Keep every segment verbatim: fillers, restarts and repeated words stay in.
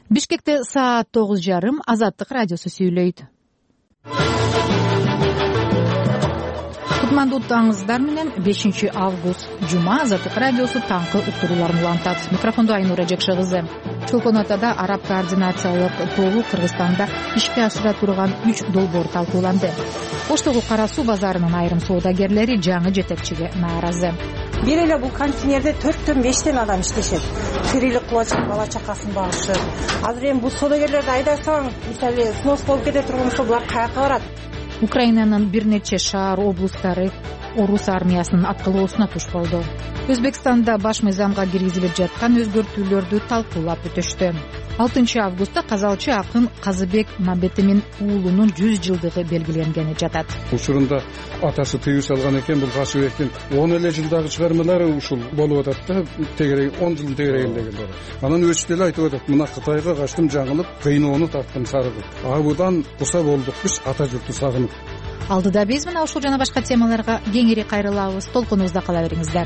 Бишкекте саат тогуз жарым. Азаттык радиосу сүйлөйт. Кутмандуу таңыңыздар менен бешинчи август жума Азаттык радиосу таңкы уктурууларын улантат. Микрофондо Айнура Жекше кызы. Чолкон Атада араб координациялык тобу Кыргызстанда ишке ашыра турган үч долбоор талкууланды. Оштогу Кара суу базарынын айрым соодагерлери жаңы жетекчиге нааразы. Бир эле бул контейнерде төрттөн бештен адам иштешет. Тирилик кылып атышат, бала чакасын багышат. Азыр эми бул соодагерлерди айдасаң, мисалы снос болуп кете турган болсо булар каяка барат? Украинанын бир нече шаар облустары орус армиясынын аткылоосуна туш болду. Өзбекстанда баш мыйзамга киргизилип жаткан өзгөртүүлөрдү талкуулап өтүштү. алтынчы августта казалчы акын Казыбек Мамбетимин уулунун жүз жылдыгы белгиленгени жатат. Учурунда атасы тыюу салган экен, бул Касыбектин он эле жылдагы чыгармалары ушул болуп атат да, тегерек он жыл тегерегинде келди. Анан өзү деле айтып атат, мына Кытайга качтым, жаңылып, кыйноону тарттым, сарыгып. Абыдан куса болдук биз ата журтту сагынып. Алдыда биз мына ушул жана башка темаларга кеңири кайрылабыз. Толкунубузда кала бериңиздер.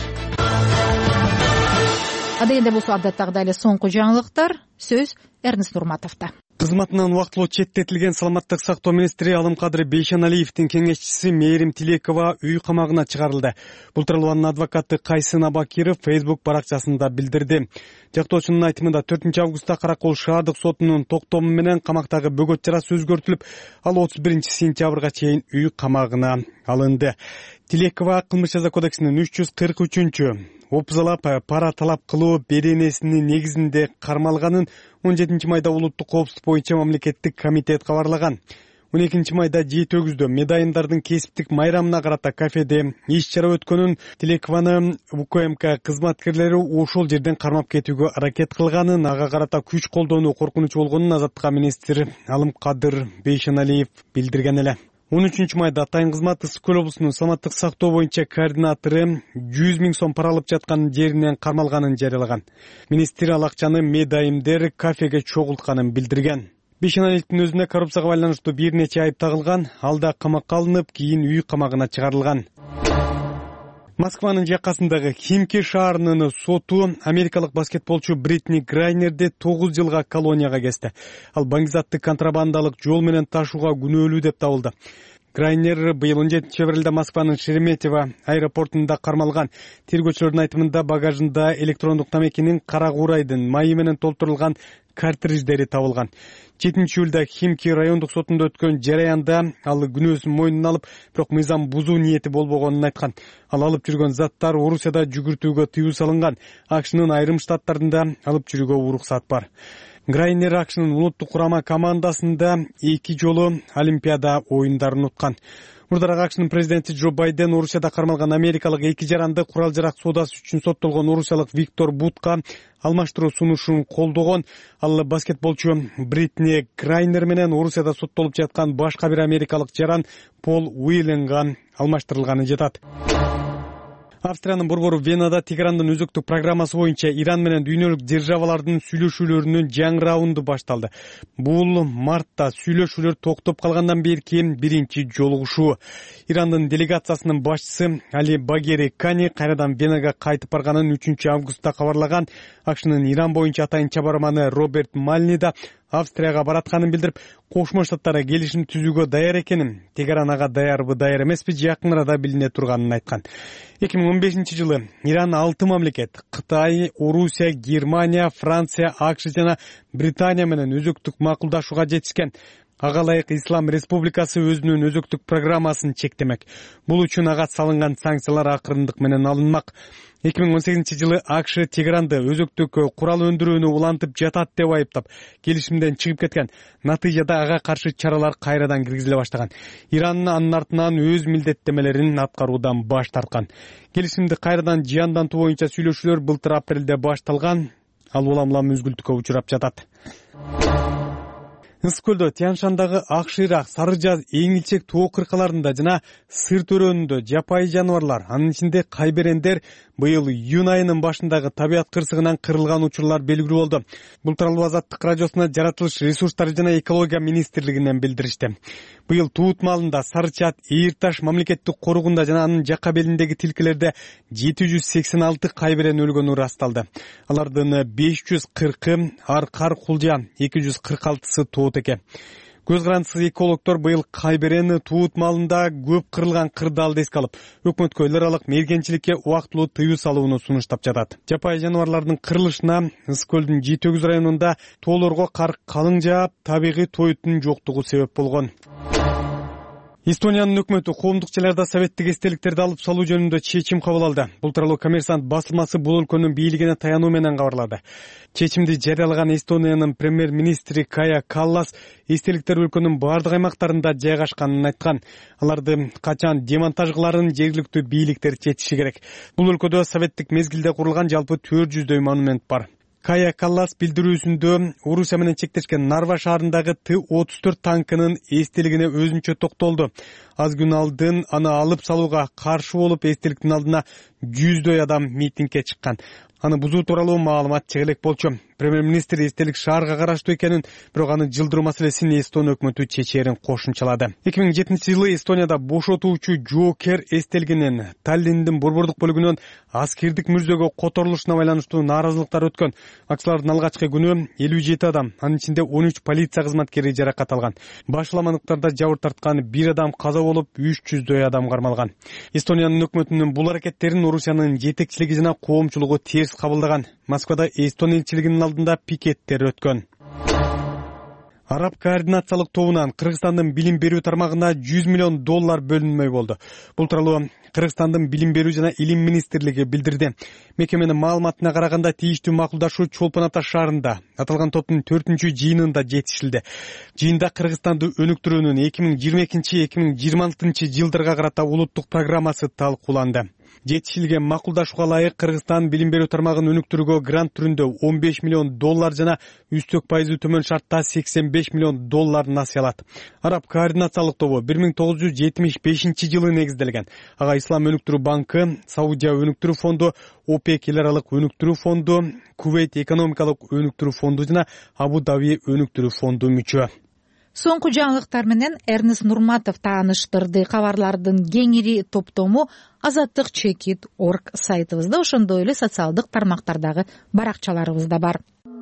Адегенде болсо адаттагыдай эле соңку жаңылыктар. Сөз Эрнест Нурматовдо. Кызматынан убактылуу четтетилген саламаттык сактоо министри Алымкадыр Бейшеналиевдин кеңешчиси Мээрим Тилекова үй камагына чыгарылды. Бул тууралуу анын адвокаты Кайсын Абакиров Facebook баракчасында билдирди. Жактоочунун айтымында төртүнчү августта Каракол шаардык сотунун токтому менен камактагы бөгөт жарасы өзгөртүлүп, ал отуз биринчи сентябрга чейин үй камагына алынды. Тилекова Кылмыш жаза кодексинин үч жүз кырк үчүнчү опузалап пара талап кылуу беренесинин негизинде кармалганын он жетинчи майда улуттук коопсуздук боюнча мамлекеттик комитет кабарлаган. он экинчи майда жети өгүздө медайымдардын кесиптик майрамына карата кафеде иш чара өткөнүн, Тилекованы УКМК кызматкерлери ошол жерден кармап кетүүгө аракет кылганын, ага карата күч колдонуу коркунучу болгонун азаттыкка министр Алымкадыр Бейшеналиев билдирген эле. он үчүнчү майда Атайын кызмат Ысык Көл облусунун саламаттык сактоо боюнча координатору жүз миң сом пара алып жаткан жеринен кармалганын жарыялаган. Министр ал акчаны медайымдер кафеге чогултканын билдирген. Бейшеналиевдин өзүнө коррупцияга байланыштуу бир нече айып тагылган, ал да камакка алынып, кийин үй камагына чыгарылган. Москванын жакасындагы Химки шаарынын соту америкалык баскетболчу Бритни Грайнерди тогуз жылга колонияга кести. Ал баңгизатты контрабандалык жол менен ташууга күнөөлүү деп табылды. Грайнер быйыл он жетинчи февралда Москванын Шереметьево аэропортунда кармалган. Тергөөчүлөрдүн айтымында багажында электрондук тамекинин кара куурайдын майы менен толтурулган картридждери табылган. жетинчи июлда Химки райондук сотунда өткөн жараянда ал күнөөсүн мойнуна алып, бирок мыйзам бузуу ниети болбогонун айткан. Ал алып жүргөн заттар Орусияда жүгүртүүгө тыюу салынган. АКШнын айрым штаттарында алып жүрүүгө уруксат бар. Грайнер АКШнын улуттук курама командасында эки жолу Олимпиада оюндарын уткан. Мурдараак АКШнын президенти Джо Байден Орусияда кармалган америкалык эки жаранды курал жарак соодасы үчүн соттолгон орусиялык Виктор Бутка алмаштыруу сунушун колдогон. Ал баскетболчу Бритни Грайнер менен Орусияда соттолуп жаткан башка бир америкалык жаран Пол Уилленга алмаштырылганы жатат. Австриянын борбору Венада Тегерандын өзөктүк программасы боюнча Иран менен дүйнөлүк державалардын сүйлөшүүлөрүнүн жаңы раунду башталды. Бул мартта сүйлөшүүлөр токтоп калгандан берки биринчи жолугушуу. Ирандын делегациясынын башчысы Али Багери Кани кайрадан Венага кайтып барганын үчүнчү августта кабарлаган. АКШнын Иран боюнча атайын чабарманы Роберт Мальни да Австрияга баратканын билдирип, Кошмо Штаттары келишим түзүүгө даяр экенин, Тегеран ага даярбы, даяр эмеспи, жакын арада билине турганын айткан. эки миң он бешинчи жылы Иран алты мамлекет — Кытай, Орусия, Германия, Франция, АКШ жана Британия менен өзөктүк макулдашууга жетишкен. Ага ылайык Ислам Республикасы өзүнүн өзөктүк программасын чектемек. Бул үчүн ага салынган санкциялар акырындык менен алынмак. эки миң он сегизинчи жылы АКШ Тегеранды өзөктүк курал өндүрүүнү улантып жатат деп айыптап, келишимден чыгып кеткен. Натыйжада ага каршы чаралар кайрадан киргизиле баштаган. Иран анын артынан өз милдеттемелерин аткаруудан баш тарткан. Келишимди кайрадан жандантуу боюнча сүйлөшүүлөр былтыр апрелде башталган. Ал улам улам үзгүлтүккө учурап жатат. Ыс көлдө, Тянь-Шандагы Ак Шыйрак, Сары Жаз, Эң Илчек тоо кыркаларында жана Сыр төрөнүндө жапайы жаныбарлар, анын ичинде кайберендер быйыл июнь айынын башындагы табият кырсыгынан кырылган учурлар белгилүү болду. Бул тууралуу Азаттык радиосуна жаратылыш ресурстары жана экология министрлигинен билдиришти. Быйыл туут маалында Сарычат, Ийирташ мамлекеттик коруугунда жана анын жака белиндеги тилкелерде жети жүз сексен алты кайберен өлгөнү ырасталды. Алардын беш жүз кыркы Аркар Кулжа, эки жүз кырк алтысы туут экен. Көз карандысыз экологдор быйыл кайберен туут маалында көп кырылган кырдаалды эске алып, өкмөткө эл аралык мергенчиликке убактылуу тыюу салууну сунуштап жатат. Жапайы жаныбарлардын кырылышына Ыс көлдүн жети өгүз районунда тоолорго кар калың жаап, табигый тоюттун жоктугу себеп болгон. Эстониянын өкмөтү коомдук жайларда советтик эстеликтерди алып салуу жөнүндө чечим кабыл алды. Бул тууралуу Коммерсант басылмасы бул өлкөнүн бийлигине таянуу менен кабарлады. Чечимди жарыялаган Эстониянын премьер-министри Кая Каллас эстеликтер өлкөнүн бардык аймактарында жайгашканын айткан. Аларды качан демонтажкыларын жергиликтүү бийликтер чечиши керек. Бул өлкөдө советтик мезгилде курулган жалпы төрт жүздөй монумент бар. Кая Каллас билдирүүсүндө Орусия менен чектешкен Нарва шаарындагы Т отуз төрт танкынын эстелигине өзүнчө токтолду. Аз күн алдын аны алып салууга каршы болуп эстеликтин алдына жүздөй адам митингге чыккан. Аны бузуу тууралуу маалымат чыга элек болчу. Премьер-министр эстелик шаарга караштуу экенин, бирок аны жылдыруу маселесин Эстон өкмөтү чечерин кошумчалады. эки миң жетинчи жылы Эстонияда бошотуучу жоокер эстелигинин Таллиндин борбордук бөлүгүнөн аскердик мүрзөгө которулушуна байланыштуу нааразылыктар өткөн. Акчалардын алгачкы күнү элүү жети адам, анын ичинде он үч полиция кызматкери жаракат алган. Башламандыктарда жабыр тарткан бир адам каза болуп, үч жүздөй адам кармалган. Эстониянын өкмөтүнүн бул аракеттерин Орусиянын жетекчилиги жана коомчулугу терс кабылдаган. Москвада Эстон элчилигинин алдында пикеттер өткөн. Араб координациялык тобунан Кыргызстандын билим берүү тармагына жүз миллион доллар бөлүнмөй болду. Бул тууралуу Кыргызстандын билим берүү жана илим министрлиги билдирди. Мекеменин маалыматына караганда тийиштүү макулдашуу Чолпон Ата шаарында аталган топтун төртүнчү жыйынында жетишилди. Жыйында Кыргызстанды өнүктүрүүнүн эки миң жыйырма экинчи эки миң жыйырма алтынчы жылдарга карата улуттук программасы талкууланды. Жетишилген макулдашууга ылайык Кыргызстан билим берүү тармагын өнүктүрүүгө грант түрүндө он беш миллион доллар жана үстөк пайызы төмөн шартта сексен беш миллион доллар насыя алат. Араб координациялык тобу бир миң тогуз жүз жетимиш бешинчи жылы негизделген. Ага Ислам өнүктүрүү банкы, Саудия өнүктүрүү фонду, ОПЕК эл аралык өнүктүрүү фонду, Кувейт экономикалык өнүктүрүү фонду жана Абу Даби өнүктүрүү фонду мүчө. Соңку жаңылыктар менен Эрнест Нурматов тааныштырды. Кабарлардын кеңири топтому азаттык чекит точка орг сайтыбызда, ошондой эле социалдык тармактардагы баракчаларыбызда бар.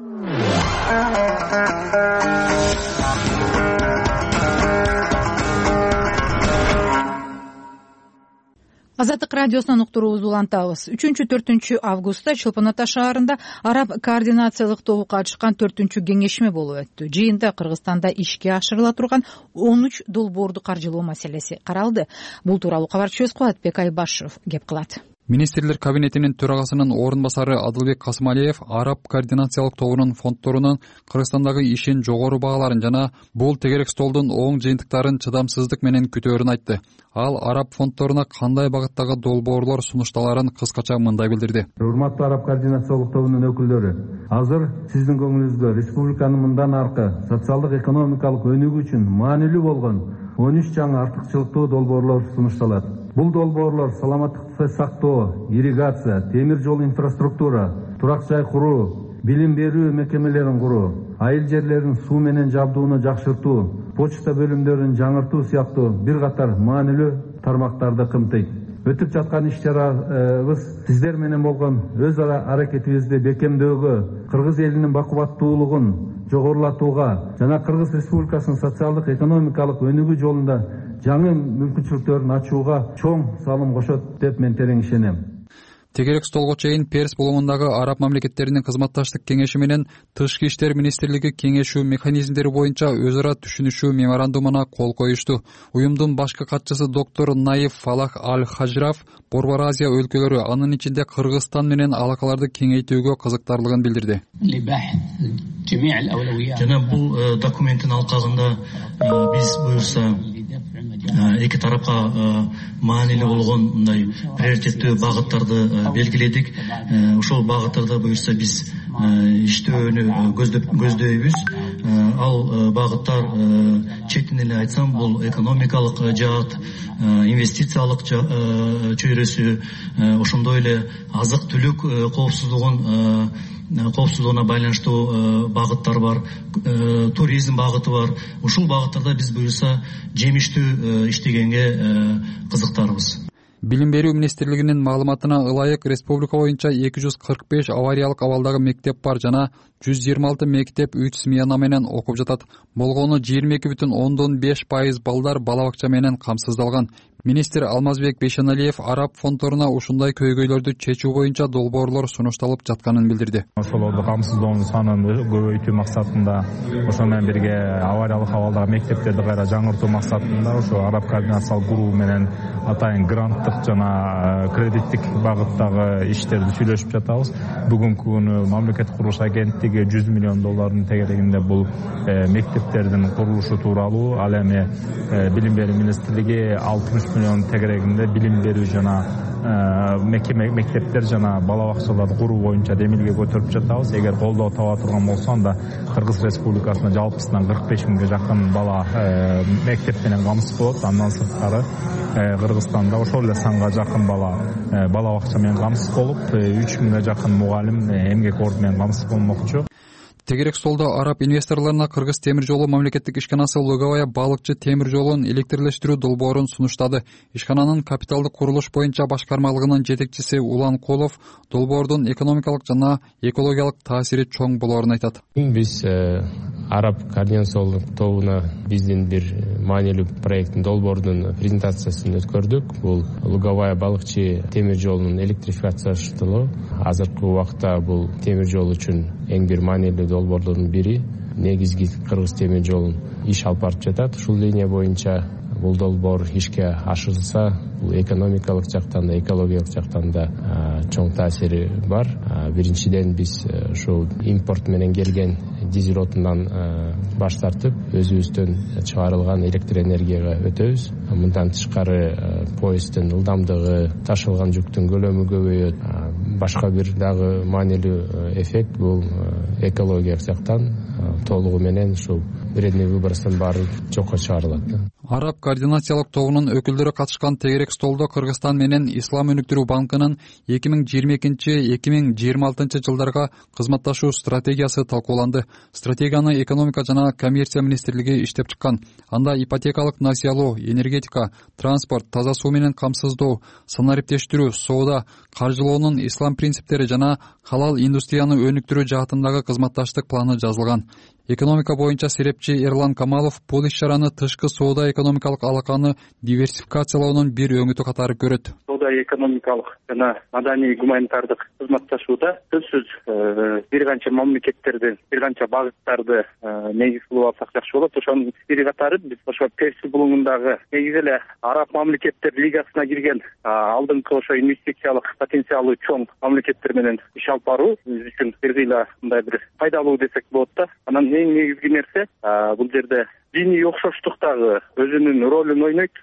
Азаттык радиосунан уктуруубузду улантабыз. үчүнчү төртүнчү августта Чолпон Ата шаарында Араб координациялык тобу катышкан төртүнчү кеңешме болуп өттү. Жыйында Кыргызстанда ишке ашырыла турган он үч долбоорду каржылоо маселеси каралды. Бул тууралуу кабарчыбыз Кубатбек Айбашев кеп кылат. Министрлер кабинетинин төрагасынын орун басары Адылбек Касымалиев Араб координациялык тобунун фонддорунун Кыргызстандагы ишин жогору бааларын жана бул тегерек столдун оң жыйынтыктарын чыдамсыздык менен күтөөрүн айтты. Ал араб фонддоруна кандай багыттагы долбоорлор сунушталарын кыскача мындай билдирди. Урматтуу Араб координациялык тобунун өкүлдөрү, азыр сиздин көңүлүңүздө республиканын мындан аркы социалдык экономикалык өнүгүү үчүн маанилүү болгон он үч жаңы артыкчылыктуу долбоорлор сунушталат. Бул долбоорлор саламаттыкты сактоо, ирригация, темир жол инфраструктура, турак жай куруу, билим берүү мекемелерин куруу, айыл жерлерин суу менен жабдууну жакшыртуу, почта бөлүмдөрүн жаңыртуу сыяктуу бир катар маанилүү тармактарды камтыйт. Өтүп жаткан иш-чарабыз сиздер менен болгон өз ара аракетибизди бекемдөөгө, кыргыз элинин бакубаттуулугун жогорулатууга жана Кыргыз Республикасынын социалдык экономикалык өнүгүү жолунда жаңы мүмкүнчүлүктөрүн ачууга чоң салым кошот деп мен терең ишенем. Тегерек столго чейин Перс боломундагы араб мамлекеттеринин кызматташтык кеңеши менен Тышкы иштер министрлиги кеңешүү механизмдери боюнча өз ара түшүнүшүү меморандумуна кол коюшту. Уюмдун башкы катчысы доктор Наиф Фалах Аль-Хажраф Борбор Азия өлкөлөрү, анын ичинде Кыргызстан менен алакаларды кеңейтүүгө кызыктарлыгын билдирди. Жана бул документтин алкагында биз буюрса эки тарапка маанилүү болгон мындай приоритеттүү багыттарды белгиледик. Ошол багыттарда буюрса биз иштөөнү көздөйбүз. ал багыттар четин эле айтсам бул экономикалык жаат, инвестициялык чөйрөсү, ошондой эле азык түлүк коопсуздугун коопсуздугуна байланыштуу багыттар бар, туризм багыты бар. Ушул багыттарда биз буюрса жемиштүү иштегенге кызыктарбыз. Билим берүү министрлигинин маалыматына ылайык республика боюнча эки жүз кырк беш авариялык абалдагы мектеп бар жана жүз жыйырма алты мектеп үч смена менен окуп жатат. Болгону жыйырма эки бүтүн ондон беш пайыз балдар бала бакча менен камсыздалган. Министр Алмазбек Бейшеналиев араб фонддоруна ушундай көйгөйлөрдү чечүү боюнча долбоорлор сунушталып жатканын билдирди. Ошолорду камсыздоонун санын көбөйтүү максатында, ошо менен бирге авариялык абалдагы мектептерди кайра жаңыртуу максатында ошо араб координациялык гуруу менен атайын гранттык жана кредиттик багыттагы иштерди сүйлөшүп жатабыз. Бүгүнкү күнү мамлекеттик курулуш агенттиги жүз миллион доллардын тегерегинде бул мектептердин курулушу тууралуу, ал эми билим берүү министрлиги алтымыш миллион тегерегинде билим берүү жана мектептер жана бала бакчаларды куруу боюнча демилге көтөрүп жатабыз. Эгер колдоо таба турган болсо, анда Кыргыз Республикасында жалпысынан кырк беш миңге жакын бала мектеп менен камсыз болот. Андан сырткары Кыргызстанда ошол эле санга жакын бала бала бакча менен камсыз болуп, үч миңге жакын мугалим эмгек орду менен камсыз болмокчу. Тегерек столдо араб инвесторлоруна Кыргыз темир жолу мамлекеттик ишканасы Луговая балыкчы темир жолун электрлештирүү долбоорун сунуштады. Ишкананын капиталдык курулуш боюнча башкармалыгынын жетекчиси Улан Колов долбоордун экономикалык жана экологиялык таасири чоң болоорун айтат. Биз араб координациялык тобуна биздин бир маанилүү проекттин долбоордун презентациясын өткөрдүк. Бул Луговая балыкчы темир жолунун электрификациялаштырылуу. Азыркы убакта бул темир жол үчүн эң бир маанилүү долбоорлордун бири. Негизги Кыргыз темир жолун иш алып барып жатат. Ушул линия боюнча бул долбоор ишке ашырылса, бул экономикалык жактан да, экологиялык жактан да чоң таасири бар. Биринчиден биз ушул импорт менен келген дизель отундан баш тартып, өзүбүздөн чыгарылган электр энергияга өтөбүз. Мындан тышкары поезддин ылдамдыгы, ташылган жүктүн көлөмү көбөйөт. Башка бир дагы маанилүү эффект бул экологиялык жактан толугу менен ушул вредный выбростун баары жокко чыгарылат. Араб координациялык тобунун өкүлдөрү катышкан тегерек столдо Кыргызстан менен Ислам өнүктүрүү банкынын эки миң жыйырма экинчи — эки миң жыйырма алтынчы жылдарга кызматташуу стратегиясы талкууланды. Стратегияны экономика жана коммерция министрлиги иштеп чыккан. Анда ипотекалык насыялоо, энергетика, транспорт, таза суу менен камсыздоо, санариптештирүү, соода, каржылоонун ислам принциптери жана халал индустрияны өнүктүрүү жаатындагы кызматташтык планы жазылган. Экономика боюнча серепчи Эрлан Камалов бул иш-чараны тышкы соода экономикалык алаканы диверсификациялоонун бир өңүтү катары көрөт. Соода экономикалык жана маданий гуманитардык кызматташууда сөзсүз бир канча мамлекеттердин бир канча багыттарды негиз кылып алсак жакшы болот. Ошонун бири катары биз ошо Перси булуңундагы негизи эле араб мамлекеттер лигасына кирген алдыңкы ошо инвестициялык потенциалы чоң мамлекеттер менен иш алып баруу биз үчүн бир кыйла мындай бир пайдалуу десек болот да. Анан эң негизги нерсе бул жерде диний окшоштук дагы өзүнүн ролун ойнойт.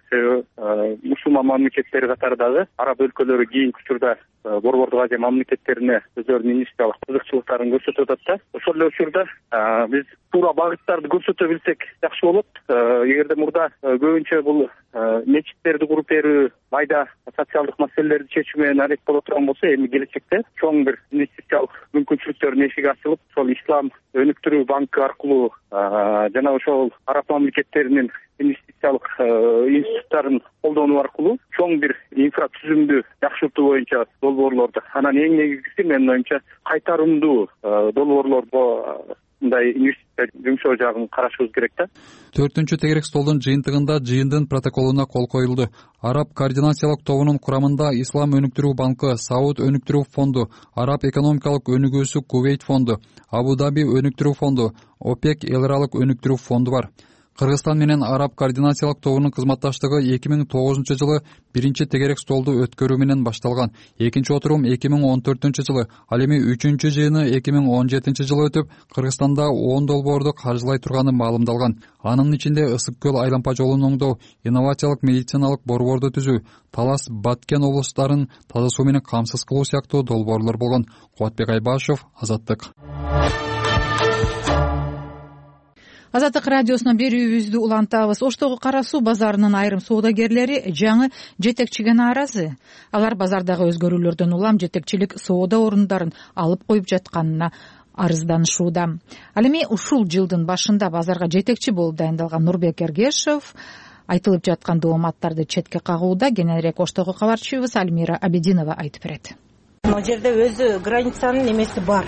Мусулман мамлекеттери катары дагы араб өлкөлөрү кийинки учурда Борбордук Азия мамлекеттерине өздөрүнүн инвестициялык кызыкчылыктарын көрсөтүп атат да. Ошол эле учурда биз туура багыттарды көрсөтө билсек жакшы болот. Эгерде мурда көбүнчө бул мечиттерди куруп берүү, майда социалдык маселелерди чечүү менен арет боло турган болсо, эми келечекте чоң бир инвестициялык мүмкүнчүлүктөрдүн эшиги ачылып, ошол Ислам өнүктүрүү банкы аркылуу жана ошол араб мамлекеттеринин инвестициялык институттарын колдонуу аркылуу чоң бир инфратүзүмдү жакшыртуу боюнча долбоорлорду, анан эң негизгиси менин оюмча кайтарымдуу долбоорлорго мындай инвестиция жумшоо жагын карашыбыз керек да. Төртүнчү тегерек столдун жыйынтыгында жыйындын протоколуна кол коюлду. Араб координациялык тобунун курамында Ислам өнүктүрүү банкы, Сауд өнүктүрүү фонду, Араб экономикалык өнүгүүсү Кувейт фонду, Абу Даби өнүктүрүү фонду, ОПЕК эл аралык өнүктүрүү фонду бар. Кыргызстан менен Араб координациялык тобунун кызматташтыгы эки миң тогузунчу жылы биринчи тегерек столду өткөрүү менен башталган. Экинчи отурум эки миң он төртүнчү жылы, ал эми үчүнчү жыйыны эки миң он жетинчи жылы өтүп, Кыргызстанда он долбоорду каржылай турганы маалымдалган. Анын ичинде Ысык көл айлампа жолун оңдоо, инновациялык медициналык борборду түзүү, Талас, Баткен облустарын таза суу менен камсыз кылуу сыяктуу долбоорлор болгон. Кубатбек Айбашев, Азаттык. Азаттык радиосуна берүүбүздү улантабыз. Оштогу Кара Суу базарынын айрым соодагерлери жаңы жетекчиге нааразы. Алар базардагы өзгөрүүлөрдөн улам жетекчилик соода орундарын алып коюп жатканына арызданышууда. Ал эми ушул жылдын башында базарга жетекчи болуп дайындалган Нурбек Эргешев айтылып жаткан дооматтарды четке кагууда. Кененирээк Оштогу кабарчыбыз Альмира Абединова айтып берет. Мына жерде өзү границанын эмеси бар.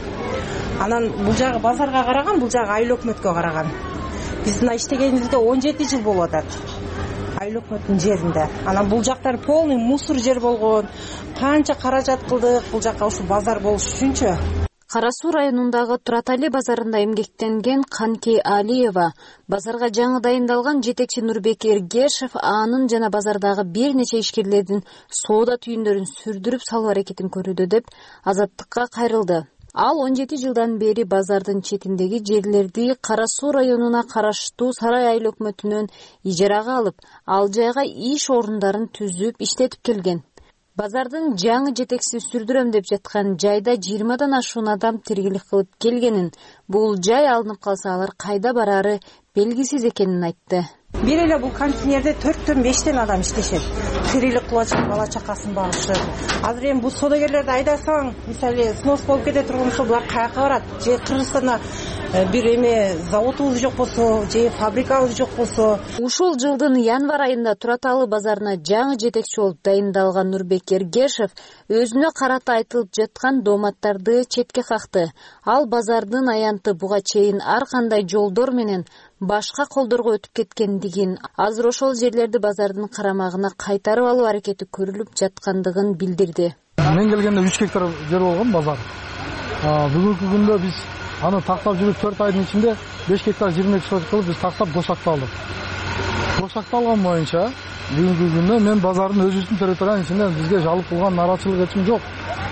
Анан бул жагы базарга караган, бул жагы айыл өкмөткө караган. Биздин иштегенибизде он жети жыл болуп атат. Айыл өкмөттүн жеринде. Анан бул жактар полный мусор жер болгон. Канча каражат кылдык бул жакка ушу базар болуш үчүнчү. Кара Суу районундагы Туратали базарында эмгектенген Канки Алиева базарга жаңы дайындалган жетекчи Нурбек Эргешев анын жана базардагы бир нече ишкерлердин соода түйүндөрүн сүрдүрүп салуу аракетин көрүүдө деп Азаттыкка кайрылды. Ал он жети жылдан бери базардын четиндеги жерлерди Кара Суу районуна караштуу Сарай айыл өкмөтүнөн ижарага алып, ал жайга иш орундарын түзүп иштетип келген. Базардын жаңы жетекси сүрдүрөм деп жаткан жайда жыйырмадан ашуун адам тиргелик кылып келгенин, бул жай алынып калса алар кайда барары белгисиз экенин айтты. Бир эле бул контейнерде төрттөн бештен адам иштешет. Тирилик кылып, бала чакасын багышып. Азыр эми бул содагерлерди айдасаң, мисалы снос болуп кете турган болсо, булар каяка барат? Же Кыргызстанда бир эме заводубуз жок болсо, же фабрикабыз жок болсо. Ушул жылдын январь айында Тураталы базарына жаңы жетекчи болуп дайындалган Нурбек Эргешев өзүнө карата айтылып жаткан дооматтарды четке какты. Ал базардын аянты буга чейин ар кандай жолдор менен башка колдорго өтүп кеткендигин, азыр ошол жерлерди базардын карамагына кайтарып алуу аракети көрүлүп жаткандыгын билдирди. Мен келгенде үч гектар жер болгон базар. Бүгүнкү күндө биз аны тактап жүрүп төрт айдын ичинде беш гектар жыйырма эки соток кылып биз тактап бошокталдык. Бошокталган боюнча бүгүнкү күндө мен базардын өзүбүздүн территориянын ичинде бизге жалып кылган нараачылык эчим жок.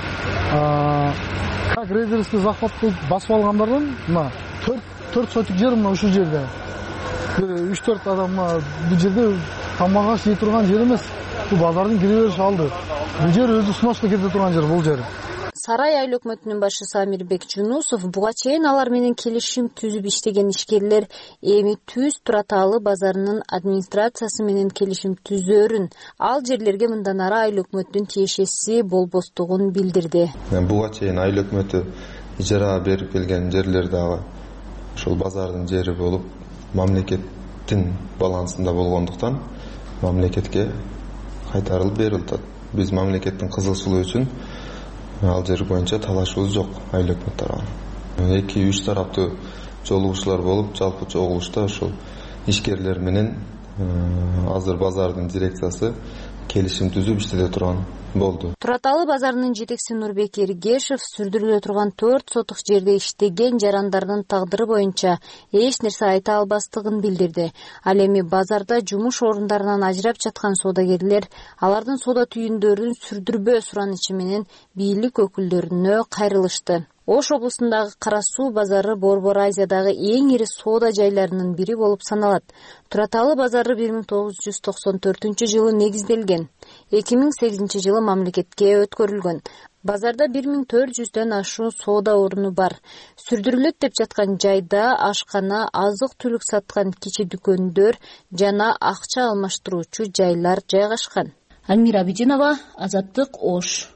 Как резервский захват кылып басып алгандардан мына төрт сотик жер мына ушул жерде. үч төрт адам бул жерде тамагы жей турган жер эмес. Бул базардын кире бериш алды. Бул жер өзү сноска кете турган жер бул жер. Сарай айыл өкмөтүнүн башчысы Амирбек Жунусов буга чейин алар менен келишим түзүп иштеген ишкерлер эми Түз Тураталы базарынын администрациясы менен келишим түзөрүн, ал жерлерге мындан ары айыл өкмөттүн тиешеси болбостугун билдирди. Буга чейин айыл өкмөтү ижарага берип келген жерлер дагы ошол базардын жери болуп, мамлекеттин балансында болгондуктан мамлекетке кайтарылып берилди. Биз мамлекеттин кызыкчылыгы үчүн ал жер боюнча талашыбыз жок айыл өкмөт тарабынан. эки үч тараптуу жолугушуулар болуп, жалпы чогулушта ошол ишкерлер менен азыр базардын дирекциясы келишим түзүп иштете турган болду. Тураталы базарынын жетекчиси Нурбек Эргешев сүрдүрүлө турган төрт сотук жерде иштеген жарандардын тагдыры боюнча эч нерсе айта албастыгын билдирди. Ал эми базарда жумуш орундарынан ажырап жаткан соодагерлер алардын соода түйүндөрүн сүрдүрбөө суранычы менен бийлик өкүлдөрүнө кайрылышты. Ош облусундагы Кара Суу базары Борбор Азиядагы эң ири соода жайларынын бири болуп саналат. Тураталы базары бир миң тогуз жүз токсон төртүнчү жылы негизделген. эки миң сегизинчи жылы мамлекетке өткөрүлгөн. Базарда бир миң төрт жүздөн ашуун соода оруну бар. Сүрдүрүлөт деп жаткан жайда ашкана, азык-түлүк саткан кичи дүкөндөр жана акча алмаштыруучу жайлар жайгашкан. Альмира Абединова, Азаттык, Ош.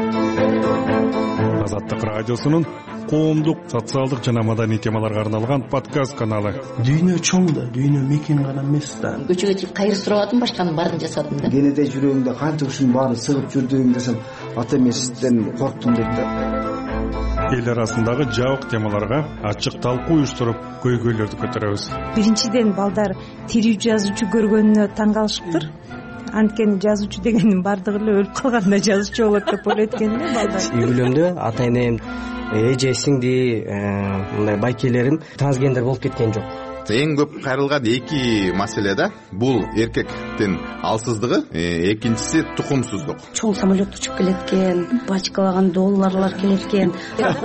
Азаттык радиосунун коомдук, социалдык жана маданий темаларга арналган подкаст каналы. Дүйнө чоң да, дүйнө мекен гана эмес да. Көчөгө чыгып кайры сурабадым, башканын баарын жасадым да. Кенете жүрөгүмдө канча ушунун баарын сыгып жүрдүм десем, ата эмесизден корктум дейт да. Эл арасындагы жабык темаларга ачык талкуу уюштуруп, көйгөйлөрдү көтөрөбүз. Биринчиден балдар тирүү жазуучу көргөнүнө таң калышыптыр. Анткени жазуучу дегендин бардыгы эле өлүп калганда жазуучу болот деп ойлойт экен да балдар. Үй бүлөмдө ата энем, эже, сиңди, мындай байкелерим трансгендер болуп кеткен жок. Эң көп кайрылган эки маселе да, бул эркектин алсыздыгы, экинчиси тукумсуздук. Чоң самолет учуп келеткен, бачкалаган долларлар келеткен.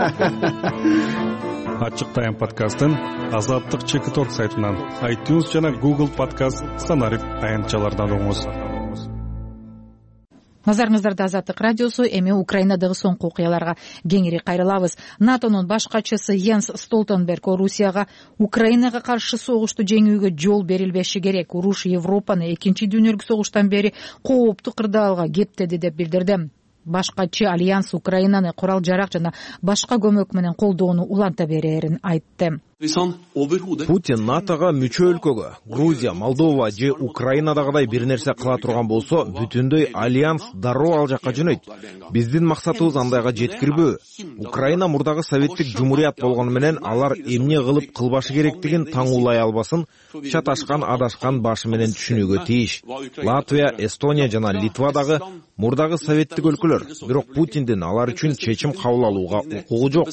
Ачык тайм подкастын Азаттык чеки ток сайтынан, iTunes жана Google подкаст, Станарип аянтчалардан угуңуз. Назарыңыздарда Азаттык радиосу. Эми Украинадагы соңку окуяларга кеңири кайрылабыз. натонун баш катчысы Йенс Столтенберг Орусияга Украинага каршы согушту жеңүүгө жол берилбеши керек. Уруш Европаны экинчи дүйнөлүк согуштан бери кооптуу кырдаалга кептеди деп билдирди. Баш катчы Альянс Украинаны курал жарак жана башка көмөк менен колдоону уланта берерин айтты. Путин НАТОга мүчө өлкөгө Грузия, Молдова же Украинадагыдай бир нерсе кыла турган болсо, бүтүндөй альянс дароо ал жакка жөнөйт. Биздин максатыбыз андайга жеткирбөө. Украина мурдагы советтик жумурият болгону менен алар эмне кылып кылбашы керектигин таңуулай албасын, чаташкан адашкан башы менен түшүнүүгө тийиш. Латвия, Эстония жана Литвадагы мурдагы советтик өлкөлөр, бирок Путиндин алар үчүн чечим кабыл алууга укугу жок.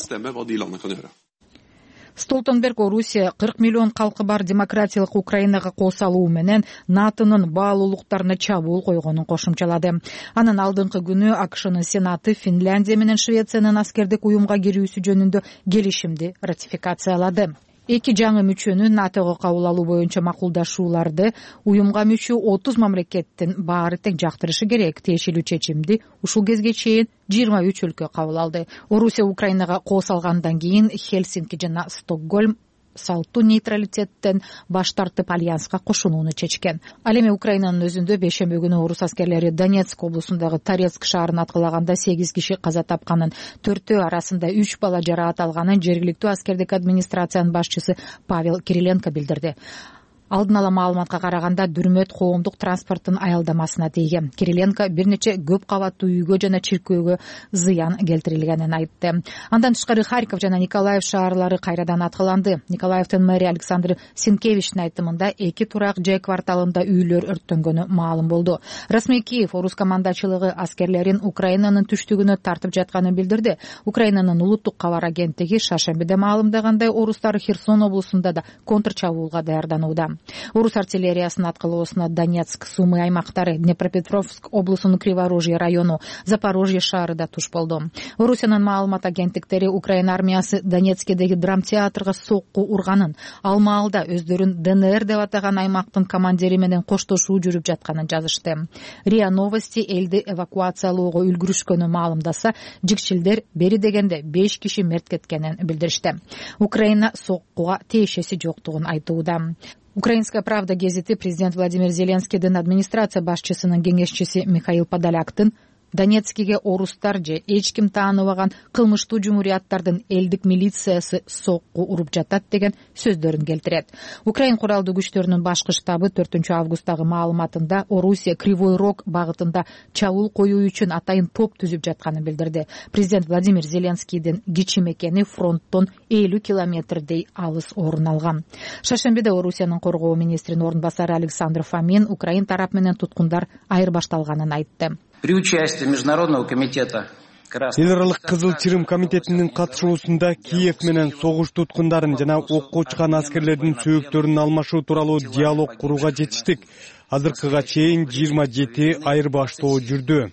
Столтенберг Орусия кырк миллион калкы бар демократиялык Украинага кол салуу менен натонун баалуулуктарына чабуул койгонун кошумчалады. Анын алдыңкы күнү АКШнын Сенаты Финляндия менен Швециянын аскердик уюмга кирүүсү жөнүндө келишимди ратификациялады. Эки жаңы мүчөнү НАТОго кабыл алуу боюнча макулдашууларды уюмга мүчө отуз мамлекеттин баары тең жактырышы керек. Тиешелүү чечимди ушул кезге чейин жыйырма үч өлкө кабыл алды. Орусия Украинага кол салгандан кийин Хельсинки жана Стокгольм салтуу нейтралитеттен баш тартып альянска кошулууну чечкен. Ал эми Украинанын өзүндө бейшемби күнү орус аскерлери Донецк облусундагы Торецк шаарын аткылаганда сегиз киши каза тапканын, төртөө арасында үч бала жараат алганын жергиликтүү аскердик администрациянын башчысы Павел Кириленко билдирди. Алдын ала маалыматка караганда дүрмөт коомдук транспорттун аялдамасына тийген. Кириленко бир нече көп кабаттуу үйгө жана чиркөөгө зыян келтирилгенин айтты. Андан тышкары Харьков жана Николаев шаарлары кайрадан аткыланды. Николаевдин мэри Александр Синкевичтин айтымында эки турак жай кварталында үйлөр өрттөнгөнү маалым болду. Расмий Киев орус командачылыгы аскерлерин Украинанын түштүгүнө тартып жатканын билдирди. Украинанын улуттук кабар агенттиги шаршембиде маалымдагандай орустар Херсон облусунда да контрчабуулга даярданууда. Орус артиллериясынын аткылоосуна Донецк, Сумы аймактары, Днепропетровск облусунун Криворожье району, Запорожье шаары да туш болду. Орусиянын маалымат агенттиктери Украина армиясы Донецкедеги драмтеатрга сокку урганын, ал маалда өздөрүн ДНР деп атаган аймактын командири менен коштошуу жүрүп жатканын жазышты. РИА Новости элди эвакуациялоого үлгүрүшкөнүн маалымдаса, жикчилдер бери дегенде беш киши мерт кеткенин билдиришти. Украина соккуга тиешеси жоктугун айтууда. Украинская правда гезити президент Владимир Зеленскийдин администрация башчысынын кеңешчиси Михаил Подоляктын Донецкиге орустар же эч ким тааныбаган кылмыштуу жумурияттардын элдик милициясы сокку уруп жатат деген сөздөрүн келтирет. Украин куралдуу күчтөрүнүн башкы штабы төртүнчү августтагы маалыматында Орусия Кривой Рог багытында чабуул коюу үчүн атайын топ түзүп жатканын билдирди. Президент Владимир Зеленскийдин кичи мекени фронттон элүү километрдей алыс орун алган. Шаршембиде Орусиянын коргоо министринин орун басары Александр Фомин Украин тарап менен туткундар айырбашталганын айтты. При участии Международного комитета Эл аралык Кызыл Чырым комитетинин катышуусунда Киев менен согуш туткундарын жана окко чыккан аскерлердин сөөктөрүн алмашуу тууралуу диалог курууга жетиштик. Азыркыга чейин жыйырма жети айырбаштоо жүрдү.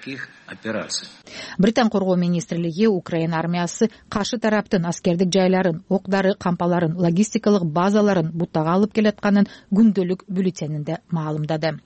Британ коргоо министрлиги Украина армиясы каршы тараптын аскердик жайларын, ок-дары кампаларын, логистикалык базаларын бутага алып келатканын күндөлүк бюллетенинде маалымдады.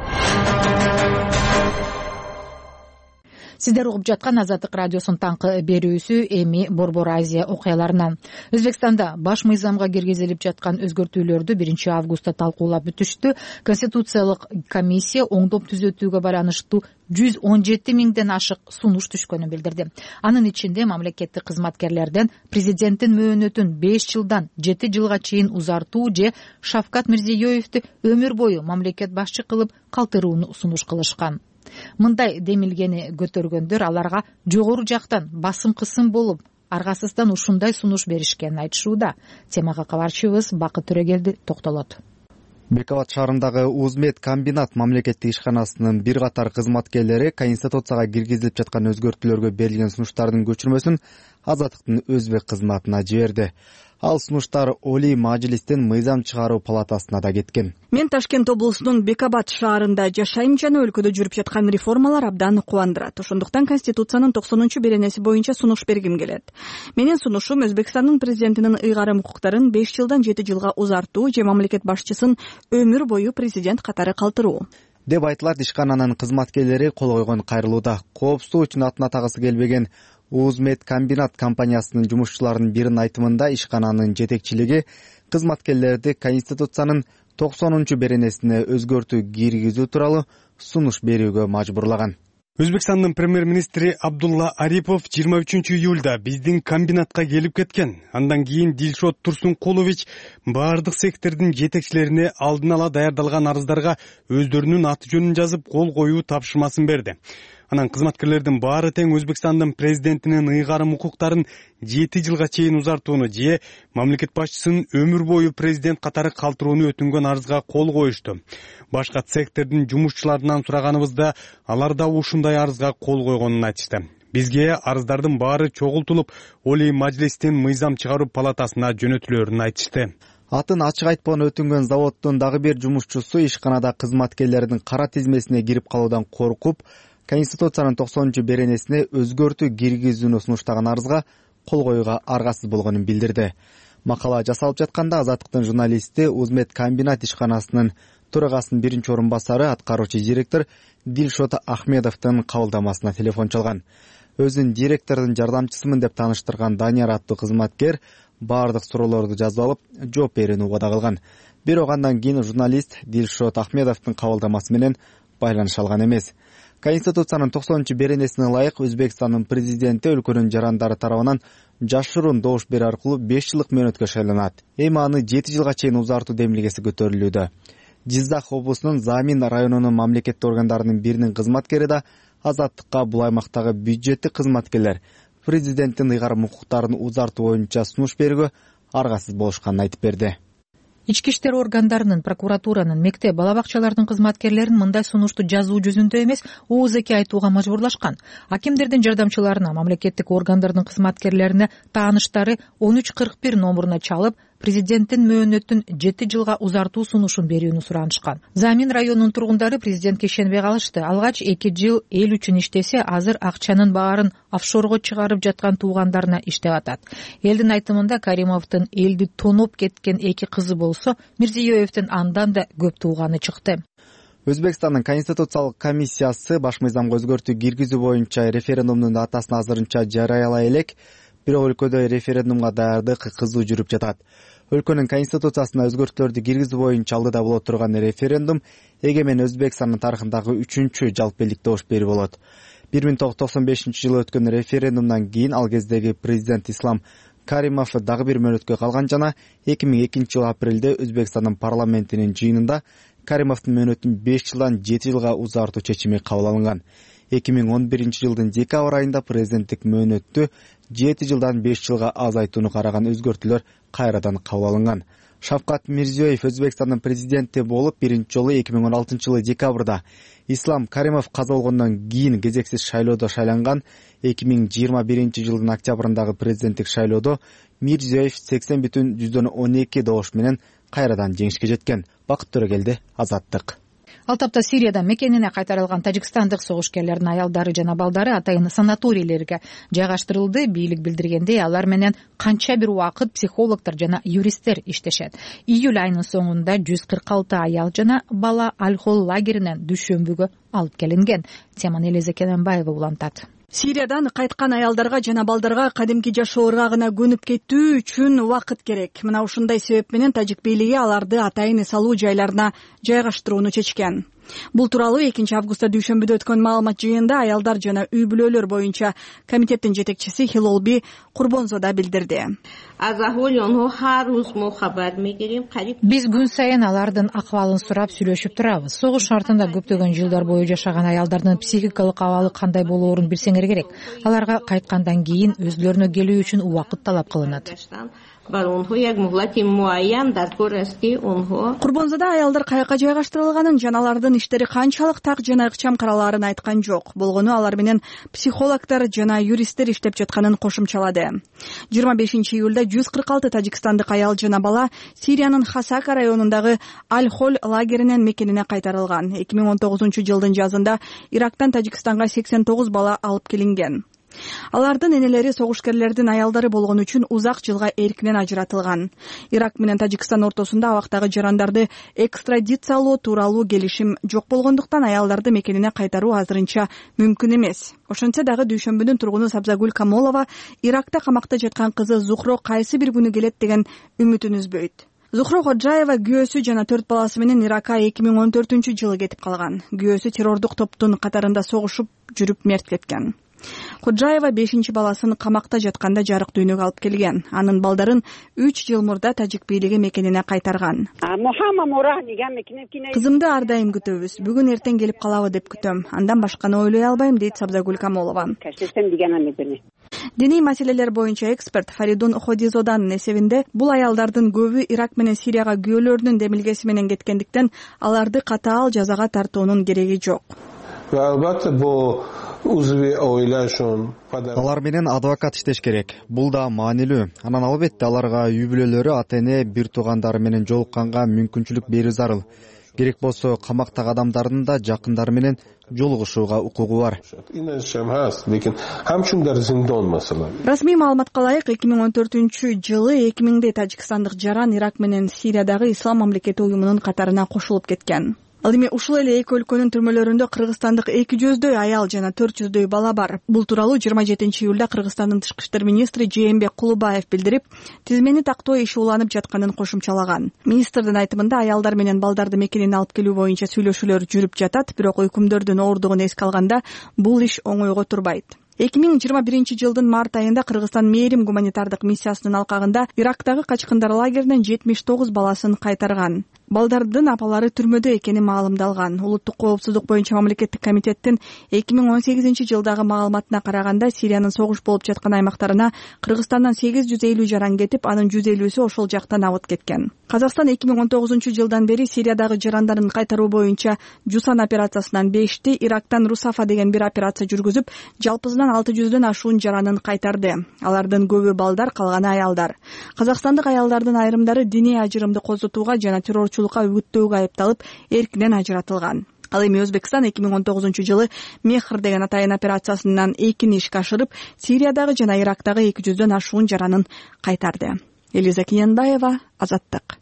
Сиздер угуп жаткан Азаттык радиосунун таңкы берүүсү эми Борбор Азия окуяларынан. Өзбекстанда баш мыйзамга киргизилип жаткан өзгөртүүлөрдү биринчи августта талкуулап бүтүштү. Конституциялык комиссия оңдоп түзөтүүгө байланыштуу жүз он жети миңден ашык сунуш түшкөнүн билдирди. Анын ичинде мамлекеттик кызматкерлерден президенттин мөөнөтүн беш жылдан жети жылга чейин узартуу же Шавкат Мирзиёевди өмүр бою мамлекет башчы кылып калтырууну сунуш кылышкан. Мындай демилгени көтөргөндөр аларга жогору жактан басым кысым болуп, аргасыздан ушундай сунуш беришкенин айтышууда. Темага кабарчыбыз Бакыт Төрөгелди токтолот. Бекават шаарындагы Узмед комбинат мамлекеттик ишканасынын бир катар кызматкерлери Конституцияга киргизилип жаткан өзгөртүүлөргө берилген сунуштардын көчүрмөсүн Азаттыктын өзбек кызматына жиберди. Ал сунуштар Олий Мажлистин мыйзам чыгаруу палатасына да кеткен. Мен Ташкент облусунун Бекабат шаарында жашайм жана өлкөдө жүрүп жаткан реформалар абдан кубандырат. Ошондуктан Конституциянын токсонунчу беренеси боюнча сунуш бергим келет. Менин сунушум Өзбекстандын президентинин ыйгарым укуктарын беш жылдан жети жылга узартуу же мамлекет башчысын өмүр бою президент катары калтыруу. деп айтылат. ишкананын кызматкерлери кол койгон кайрылууда. Коопсуздук үчүн атын атагысы келбеген Узмед комбинат компаниясынын жумушчуларынын биринин айтымында ишкананын жетекчилиги кызматкерлерди Конституциянын токсонунчу беренесине өзгөртүү киргизүү тууралуу сунуш берүүгө мажбурлаган. Өзбекстандын премьер-министри Абдулла Арипов жыйырма үчүнчү июлда биздин комбинатка келип кеткен. Андан кийин Дилшот Турсункулович баардык сектордун жетекчилерине алдын ала даярдалган арыздарга өздөрүнүн аты жөнүн жазып кол коюу тапшырмасын берди. Анан кызматкерлердин баары тең Өзбекстандын президентинин ыйгарым укуктарын жети жылга чейин узартууну же мамлекет башчысынын өмүр бою президент катары калтырууну өтүнгөн арызга кол коюшту. Башка сектордун жумушчуларынан сураганыбызда алар да ушундай арызга кол койгонун айтышты. Бизге арыздардын баары чогултулуп, Олий Мажлистин мыйзам чыгаруу палатасына жөнөтүлөрүн айтышты. Атын ачык айтпаган өтүнгөн заводдун дагы бир жумушчусу ишканада кызматкерлердин кара тизмесине кирип калуудан коркуп, Конституциянын токсонунчу беренесине өзгөртүү киргизүүнү сунуштаган арызга кол коюуга аргасыз болгонун билдирди. Макала жасалып жатканда Азаттыктын журналисти Узмед комбинат ишканасынын төрагасынын биринчи орун басары аткаруучу директор Дилшот Ахмедовдун кабылдамасына телефон чалган. Өзүн директордун жардамчысымын деп тааныштырган Данияр аттуу кызматкер баардык суроолорду жазып алып, жооп берүүнү убада кылган. Бирок андан кийин журналист Дилшот Ахмедовдун кабылдамасы менен байланыша алган эмес. Конституциянын токсонунчу беренесине ылайык Өзбекстандын президенти өлкөнүн жарандары тарабынан жашыруун добуш берүү аркылуу беш жылдык мөөнөткө шайланат. Эми аны жети жылга чейин узартуу демилгеси көтөрүлүүдө. Жиздах облусунун Замин районунун мамлекеттик органдарынын биринин кызматкери да Азаттыкка бул аймактагы бюджеттик кызматкерлер президенттин ыйгарым укуктарын узартуу боюнча сунуш берүүгө аргасыз болушканын айтып берди. Ички иштер органдарынын, прокуратуранын, мектеп, бала бакчалардын кызматкерлерин мындай сунушту жазуу жүзүндө эмес, ооз-эки айтууга мажбурлашкан. Акимдердин жардамчыларына, мамлекеттик органдардын кызматкерлерине тааныштары он үч кырк бир номуруна чалып, президенттин мөөнөтүн жети жылга узартуу сунушун берүүнү суранышкан. Замин районунун тургундары президентке ишенбей калышты. Алгач эки жыл эл үчүн иштесе, азыр акчанын баарын офшорго чыгарып жаткан туугандарына иштеп атат. Элдин айтымында Каримовдун элди тоноп кеткен эки кызы болсо, Мирзиёевдин андан да көп тууганы чыкты. Өзбекстандын Конституциялык комиссиясы баш мыйзамга өзгөртүү киргизүү боюнча референдумдун датасын азырынча жарыялай элек, бирок өлкөдө референдумга даярдык кызуу жүрүп жатат. Өлкөнүн конституциясына өзгөртүүлөрдү киргизүү боюнча алдыда боло турган референдум эгемен Өзбекстандын тарыхындагы үчүнчү жалпы элдик добуш берүү болот. бир миң тогуз жүз токсон бешинчи жылы өткөн референдумдан кийин ал кездеги президент Ислам Каримов дагы бир мөөнөткө калган жана эки миң экинчи жылы апрелде Өзбекстандын парламентинин жыйынында Каримовдун мөөнөтүн беш жылдан жети жылга узартуу чечими кабыл алынган. эки миң он биринчи жылдын декабрь айында президенттик мөөнөттү жети жылдан беш жылга азайтууну караган өзгөртүүлөр кайрадан кабыл алынган. Шавкат Мирзиёев Өзбекстандын президенти болуп биринчи жолу эки миң он алтынчы жылы декабрда, Ислам Каримов каза болгондон кийин кезексиз шайлоодо шайланган. эки миң жыйырма биринчи жылдын октябрындагы президенттик шайлоодо Мирзиёев сексен бүтүн жүздөн он эки добуш менен кайрадан жеңишке жеткен. Бакыт Төрөгелди, Азаттык. Ал тапта Сирияда мекенине кайтарылган тажикстандык согушкерлердин аялдары жана балдары атайын санаторийлерге жайгаштырылды. Бийлик билдиргендей, алар менен канча бир убакыт психологдор жана юристтер иштешет. Июль айынын соңунда жүз кырк алты аял жана бала Аль-Хол лагеринен дүйшөмбүгө алып келинген. Теманы Элезе Кененбаева улантат. Сириядан кайткан аялдарга жана балдарга кадимки жашоо ыргагына көнүп кетүү үчүн убакыт керек. Мына ушундай себеп менен тажик бийлиги аларды атайын эс алуу жайларына жайгаштырууну чечкен. Бул тууралуу экинчи августта дүйшөмбүдө өткөн маалымат жыйынында аялдар жана үй бүлөлөр боюнча комитеттин жетекчиси Хилолби Курбонзода билдирди. Биз күн сайын алардын акыбалын сурап сүйлөшүп турабыз. Согуш шартында көптөгөн жылдар бою жашаган аялдардын психикалык абалы кандай болоорун билсеңер керек. Аларга кайткандан кийин өзлөрүнө келүү үчүн убакыт талап кылынат. Курбонзода аялдар каяка жайгаштырылганын жана алардын иштери канчалык так жана ыкчам каралаарын айткан жок. Болгону алар менен психологдор жана юристтер иштеп жатканын кошумчалады. жыйырма бешинчи июлда жүз кырк алты тажикстандык аял жана бала Сириянын Хасака районундагы Аль-Хол лагеринен мекенине кайтарылган. эки миң он тогузунчу жылдын жазында Ирактан Тажикстанга сексен тогуз бала алып келинген. Алардын энелери согушкерлердин аялдары болгон үчүн узак жылга эркинен ажыратылган. Ирак менен Тажикстан ортосунда абактагы жарандарды экстрадициялоо тууралуу келишим жок болгондуктан аялдарды мекенине кайтаруу азырынча мүмкүн эмес. Ошентсе дагы Дүйшөмбүнүн тургуну Сабзагүл Камолова Иракта камакта жаткан кызы Зухро кайсы бир күнү келет деген үмүтүн үзбөйт. Зухро Ходжаева күйөөсү жана төрт баласы менен Иракка эки миң он төртүнчү жылы кетип калган. Күйөөсү террордук топтун катарында согушуп жүрүп мерт кеткен. Ходжаева бешинчи баласын камакта жатканда жарык дүйнөгө алып келген. Анын балдарын үч жыл мурда тажик бийлиги мекенине кайтарган. Кызымды ар дайым күтөбүз. Бүгүн эртең келип калабы деп күтөм. Андан башканы ойлой албайм, дейт Сабзагүл Камолова. Диний маселелер боюнча эксперт Фаридун Ходизоданын эсебинде бул аялдардын көбү Ирак менен Сирияга күйөөлөрүнүн демилгеси менен кеткендиктен аларды катаал жазага тартуунун кереги жок. Алар менен адвокат иштеш керек. Бул да маанилүү. Анан албетте аларга үй бүлөлөрү, ата-эне, бир туугандары менен жолукканга мүмкүнчүлүк берүү зарыл. Керек болсо камактагы адамдардын да жакындары менен жолугушууга укугу бар. Расмий маалыматка ылайык эки миң он төртүнчү жылы эки миңдей тажикстандык жаран Ирак менен Сириядагы Ислам мамлекети уюмунун катарына кошулуп кеткен. Ал эми ушул эле эки өлкөнүн түрмөлөрүндө кыргызстандык эки жүздөй аял жана төрт жүздөй бала бар. Бул тууралуу жыйырма жетинчи июлда Кыргызстандын тышкы иштер министри Жээнбек Кулубаев билдирип, тизмени тактоо иши уланып жатканын кошумчалаган. Министрдин айтымында аялдар менен балдарды мекенине алып келүү боюнча сүйлөшүүлөр жүрүп жатат, бирок өкүмдөрдүн ооругун эске алганда бул иш оңойго турбайт. эки миң жыйырма биринчи жылдын март айында Кыргызстан Мээрим гуманитардык миссиясынын алкагында Ирактагы качкындар лагеринен жетимиш тогуз баласын кайтарган. Балдардын апалары түрмөдө экени маалымдалган. Улуттук коопсуздук боюнча мамлекеттик комитеттин эки миң он сегизинчи жылдагы маалыматына караганда Сириянын согуш болуп жаткан аймактарына Кыргызстандан сегиз жүз элүү жаран кетип, анын жүз элүүсү ошол жактан абыт кеткен. Казакстан эки миң он тогузунчу жылдан бери Сириядагы жарандарын кайтаруу боюнча Жусан операциясынан бешти, Ирактан Русафа деген бир операция жүргүзүп, жалпысынан алты жүздөн ашуун жаранын кайтарды. Алардын көбү балдар, калганы аялдар. Казакстандык аялдардын айрымдары диний ажырымды козотууга жана террорчулукка үгүттөөгө айыпталып, эркинен ажыратылган. Ал эми Өзбекстан эки миң он тогузунчу жылы Мехр деген атайын операциясынан экини ишке ашырып, Сириядагы жана Ирактагы эки жүздөн ашуун жаранын кайтарды. Элиза Киянбаева, Азаттык.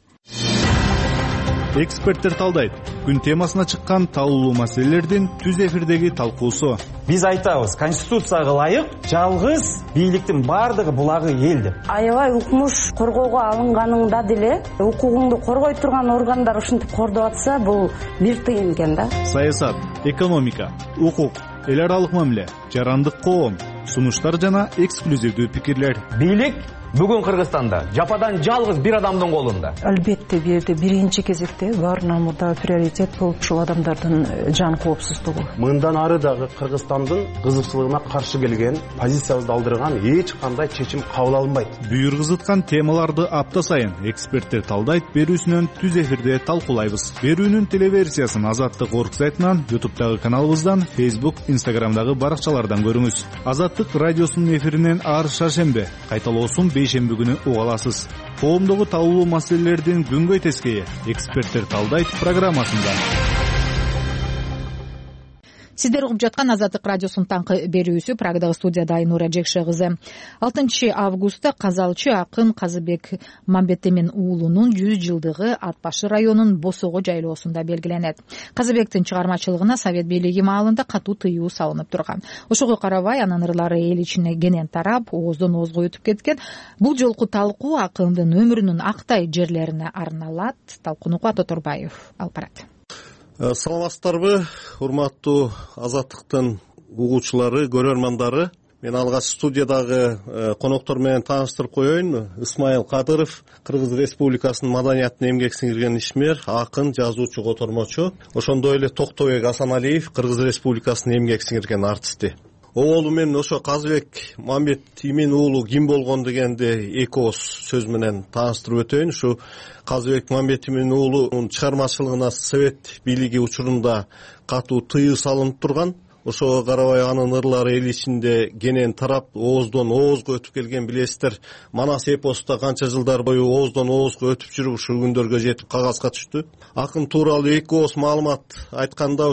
Эксперттер талдайт. Күн темасына чыккан таалуу маселелердин түз эфирдеги талкуусу. Биз айтабыз, конституцияга ылайык жалгыз бийликтин бардыгы булагы эл деп. Аябай укмуш коргоого алынганыңда деле укугуңду коргой турган органдар ушинтип кордоп атса, бул бир тыйын экен да. Саясат, экономика, укук, эл аралык мамиле, жарандык коом, сунуштар жана эксклюзивдүү пикирлер. Бийлик бүгүн Кыргызстанда жападан жалгыз бир адамдын колунда. Албетте бул жерде биринчи кезекте баарынан мурда приоритет бул ушул адамдардын жан коопсуздугу. Мындан ары дагы Кыргызстандын кызыкчылыгына каршы келген, позициябызды алдырган эч кандай чечим кабыл алынбайт. Бүйүр кызыткан темаларды апта сайын эксперттер талдайт берүүсүнөн түз эфирде талкуулайбыз. Берүүнүн телеверсиясын Азаттык орг сайтынан, YouTube'дагы каналыбыздан, Facebook, Instagram'дагы баракчалардан көрүңүз. Азаттык радиосунун эфиринен ар шаршембе, кайталоосун бейшемби күнү уга аласыз. Коомдогу таалуу маселелердин күнгөй тескейи эксперттер талдайт программасында. Сиздер угуп жаткан Азаттык радиосунун таңкы берүүсү. Прагдагы студияда Айнура Жекше кызы. алтынчы августта казалчы акын Казыбек Мамбетемин уулунун жүз жылдыгы Ат башы районунун Босого жайлоосунда белгиленет. Казыбектин чыгармачылыгына Совет бийлиги маалында катуу тыюу салынып турган. Ошого карабай анын ырлары эл ичине кенен тарап, ооздон оозго өтүп кеткен. Бул жолку талкуу акындын өмүрүнүн актай жерлерине арналат. Талкууну Кубат Оторбаев алып барат. Саламатсыздарбы, урматтуу Азаттыктын угуучулары, көрөрмандары. Мен алгач студиядагы коноктор менен тааныштырып коеюн. Исмаил Кадыров, Кыргыз Республикасынын маданиятына эмгек сиңирген ишмер, акын, жазуучу, котормочу. Ошондой эле Токтобек Асаналиев, Кыргыз Республикасынын эмгек сиңирген артисти. Оолу менен ошо Казыбек Мамбетемин уулу ким болгон дегенди эки ооз сөз менен тааныштырып өтөйүн. Ушу Казыбек Мамбетемин уулунун чыгармачылыгына Совет бийлиги учурунда катуу тыюу салынып турган. Ошого карабай анын ырлары эл ичинде кенен тарап, ооздон оозго өтүп келген, билесиздер. Манас эпосто канча жылдар бою ооздон оозго өтүп жүрүп ушул күндөргө жетип кагазга түштү. Акын тууралуу эки ооз маалымат айтканда ошол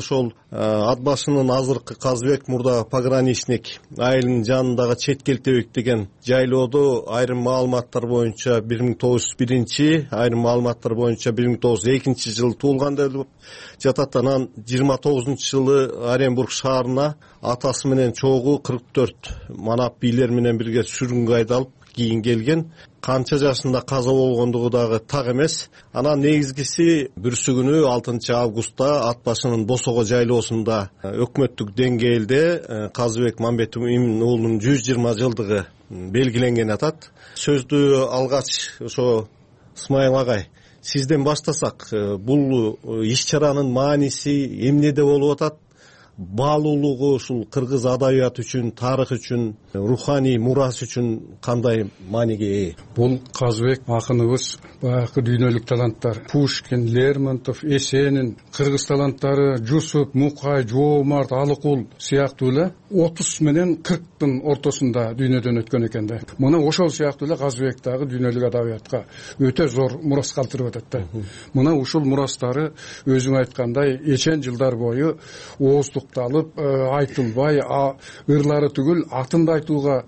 ат башынын азыркы Казыбек мурда пограничник айылынын жанындагы Четкелтебек деген жайлоодо айрым маалыматтар боюнча бир миң тогуз жүз биринчи, айрым маалыматтар боюнча бир миң тогуз жүз экинчи жылы туулган деп жатат. Анан жыйырма тогузунчу жылы Оренбург шаарына атасы менен чогуу кырк төрт манап бийлер менен бирге сүргүнгө айдалып кийин келген. Канча жашында каза болгондугу дагы так эмес. Анан негизгиси бүрсү күнү алтынчы августта ат башынын Босого жайлоосунда өкмөттүк деңгээлде Казыбек Мамбетовдун уулунун жүз жыйырма жылдыгы белгиленген атат. Сөздү алгач ошо Исмайыл агай, сизден баштасак, бул иш-чаранын мааниси эмнеде болуп атат? Баалуулугу ушул кыргыз адабияты үчүн, тарых үчүн, руханий мурас үчүн кандай мааниге ээ? Бул Казыбек акыныбыз баягы дүйнөлүк таланттар. Пушкин, Лермонтов, Эсенин, кыргыз таланттары Жусуп, Мукай, Жоомарт, Алыкул сыяктуу эле отуз менен кырктын ортосунда дүйнөдөн өткөн экен да. Мына ошол сыяктуу эле Казыбек дагы дүйнөлүк адабиятка өтө зор мурас калтырып атат да. Мына ушул мурастары өзүң айткандай эчен жылдар бою ооздукталып, айтылбай, ырлары түгүл атында айтууга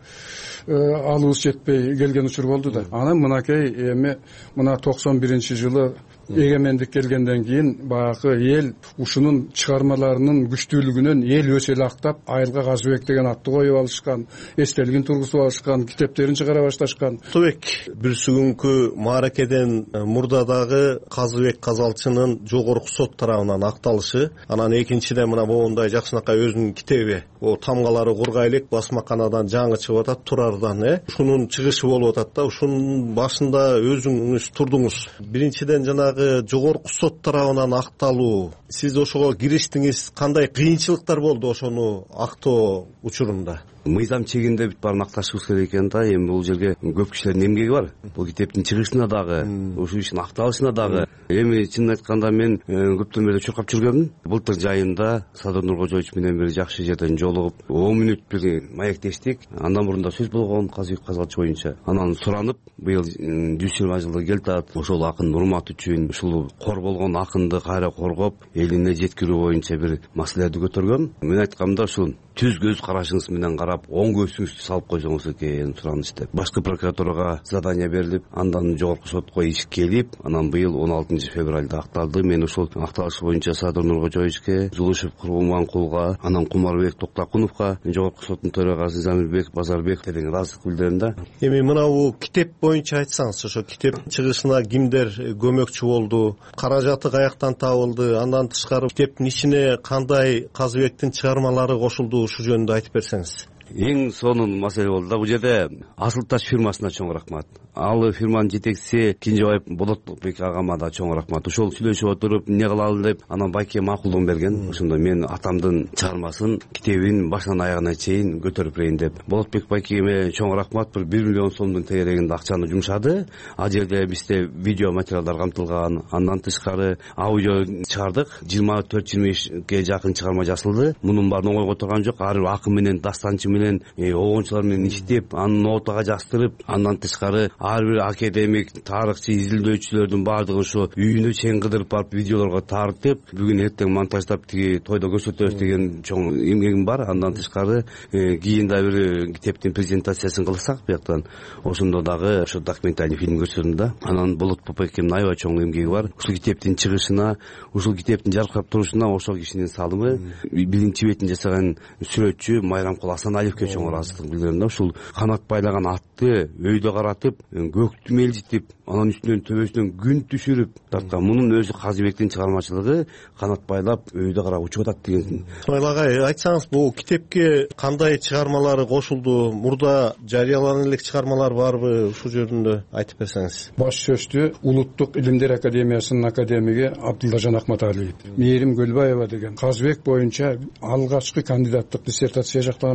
алыбыз жетпей келген учур болду да. Анан мынакей эми мына токсон биринчи жылы эгемендик келгенден кийин баягы эл ушунун чыгармаларынын күчтүүлүгүнөн эл өсө эле актап, айылга Казыбек деген атты коюп алышкан, эстелигин тургузуп алышкан, китептерин чыгара башташкан. Казыбек бүрсү күнкү мааракеден мурда дагы Казыбек Казалчынын жогорку сот тарабынан акталышы, анан экинчиден мына моундай жакшынакай өзүнүн китеби, о тамгалары кургай элек басмаканадан жаңы чыгып атат, Турардан, э? Ушунун чыгышы болуп атат да. Ушунун башында өзүңүз турдуңуз. Биринчиден жанагы жогорку сот тарабынан акталуу, сиз ошого кириштиңиз, кандай кыйынчылыктар болду ошону актоо учурунда? Мыйзам чегинде бүт баарын акташыбыз керек экен да. Эми бул жерге көп кишилердин эмгеги бар. Бул китептин чыгышына дагы, ушул иштин акталышына дагы. Эми чынын айтканда мен көптөн бери чуркап жүргөмүн. Былтыр жайында Садыр Нуркожоевич менен бир жакшы жерден жолугуп, он мүнөт бир маектештик. Андан мурун да сөз болгон Казыбек Казалчы боюнча. Анан суранып, быйыл жүз жыйырма жылдыгы келатат. Ошол акындын урматы үчүн, ушул кор болгон акынды кайра коргоп, элине жеткирүү боюнча бир маселелерди көтөргөм. Мен айткамда ушул түз көз карашыңыз менен карап, оң көзүңүздү салып койсоңуз экен сураныч деп. Башкы прокуратурага задание берилип, андан жогорку сотко иш келип, анан быйыл он алтынчы февралда акталды. Мен ушул акталыш боюнча Садыр Нуркожоевичке, Жулушев Курманкулга, анан Кумарбек Токтакуновго, жогорку соттун төрагасы Замирбек Базарбековден ыраазычылык билдирем да. Эми мына бул китеп боюнча айтсаңыз, ошо китеп чыгышына кимдер көмөкчү болду, каражаты каяктан табылды, андан тышкары китептин ичине кандай Казыбектин чыгармалары кошулду, ушул жөнүндө айтып берсеңиз. Эң сонун маселе болду да. Бул жерде Асыл Таш фирмасына чоң рахмат. Ал фирманын жетекчиси Кинжебаев Болотбек агама да чоң рахмат. Ошол сүйлөшүп отуруп, эмне кылалы деп, анан Байке макулдугун берген. Ошондо мен атамдын чыгармасын, китебин башынан аягына чейин көтөрүп берейин деп. Болотбек Байкеме чоң рахмат. Бир миллион сомдун тегерегинде акчаны жумшады. Ал жерде бизде видео материалдар камтылган. Андан тышкары аудио чыгардык. жыйырма төрт жыйырма бешке жакын чыгарма жазылды. Мунун баарын оңойго турган жок. Ар бир акын менен, дастанчы менен, огончулар менен иштеп, аны нотага жаздырып, андан тышкары ар бир академик, тарыхчы, изилдөөчүлөрдүн баардыгын ошо үйүнө чейин кыдырып барып видеолорго тартып, бүгүн эртең монтаждап тиги тойдо көрсөтөбүз деген чоң эмгегим бар. Андан тышкары кийин да бир китептин презентациясын кылсак бияктан, ошондо дагы ошо документальный фильм көрсөтөм да. Анан Болот Попекемдин аябай чоң эмгеги бар. Ушул китептин чыгышына, ушул китептин жаркырап турушуна ошол кишинин салымы, биринчи бетин жасаган сүрөтчү Майрамкул Асаналиевке чоң ыраазычылык билдирем да. Ушул канат байлаган атты өйдө каратып, көктү мелжитип, анан үстүнөн төбөсүнөн күн түшүрүп тарткан. Мунун өзү Казыбектин чыгармачылыгы, канат байлап өйдө карап учуп атат деген. Исмайыл агай, айтсаңыз, бул китепке кандай чыгармалары кошулду? Мурда жарыялана элек чыгармалар барбы? Ушул жөнүндө айтып берсеңиз. Баш сөздү Улуттук илимдер академиясынын академиги Абдуллажан Акматалиев, Мээрим Көлбаева деген Казыбек боюнча алгачкы кандидаттык диссертация жактаган экен.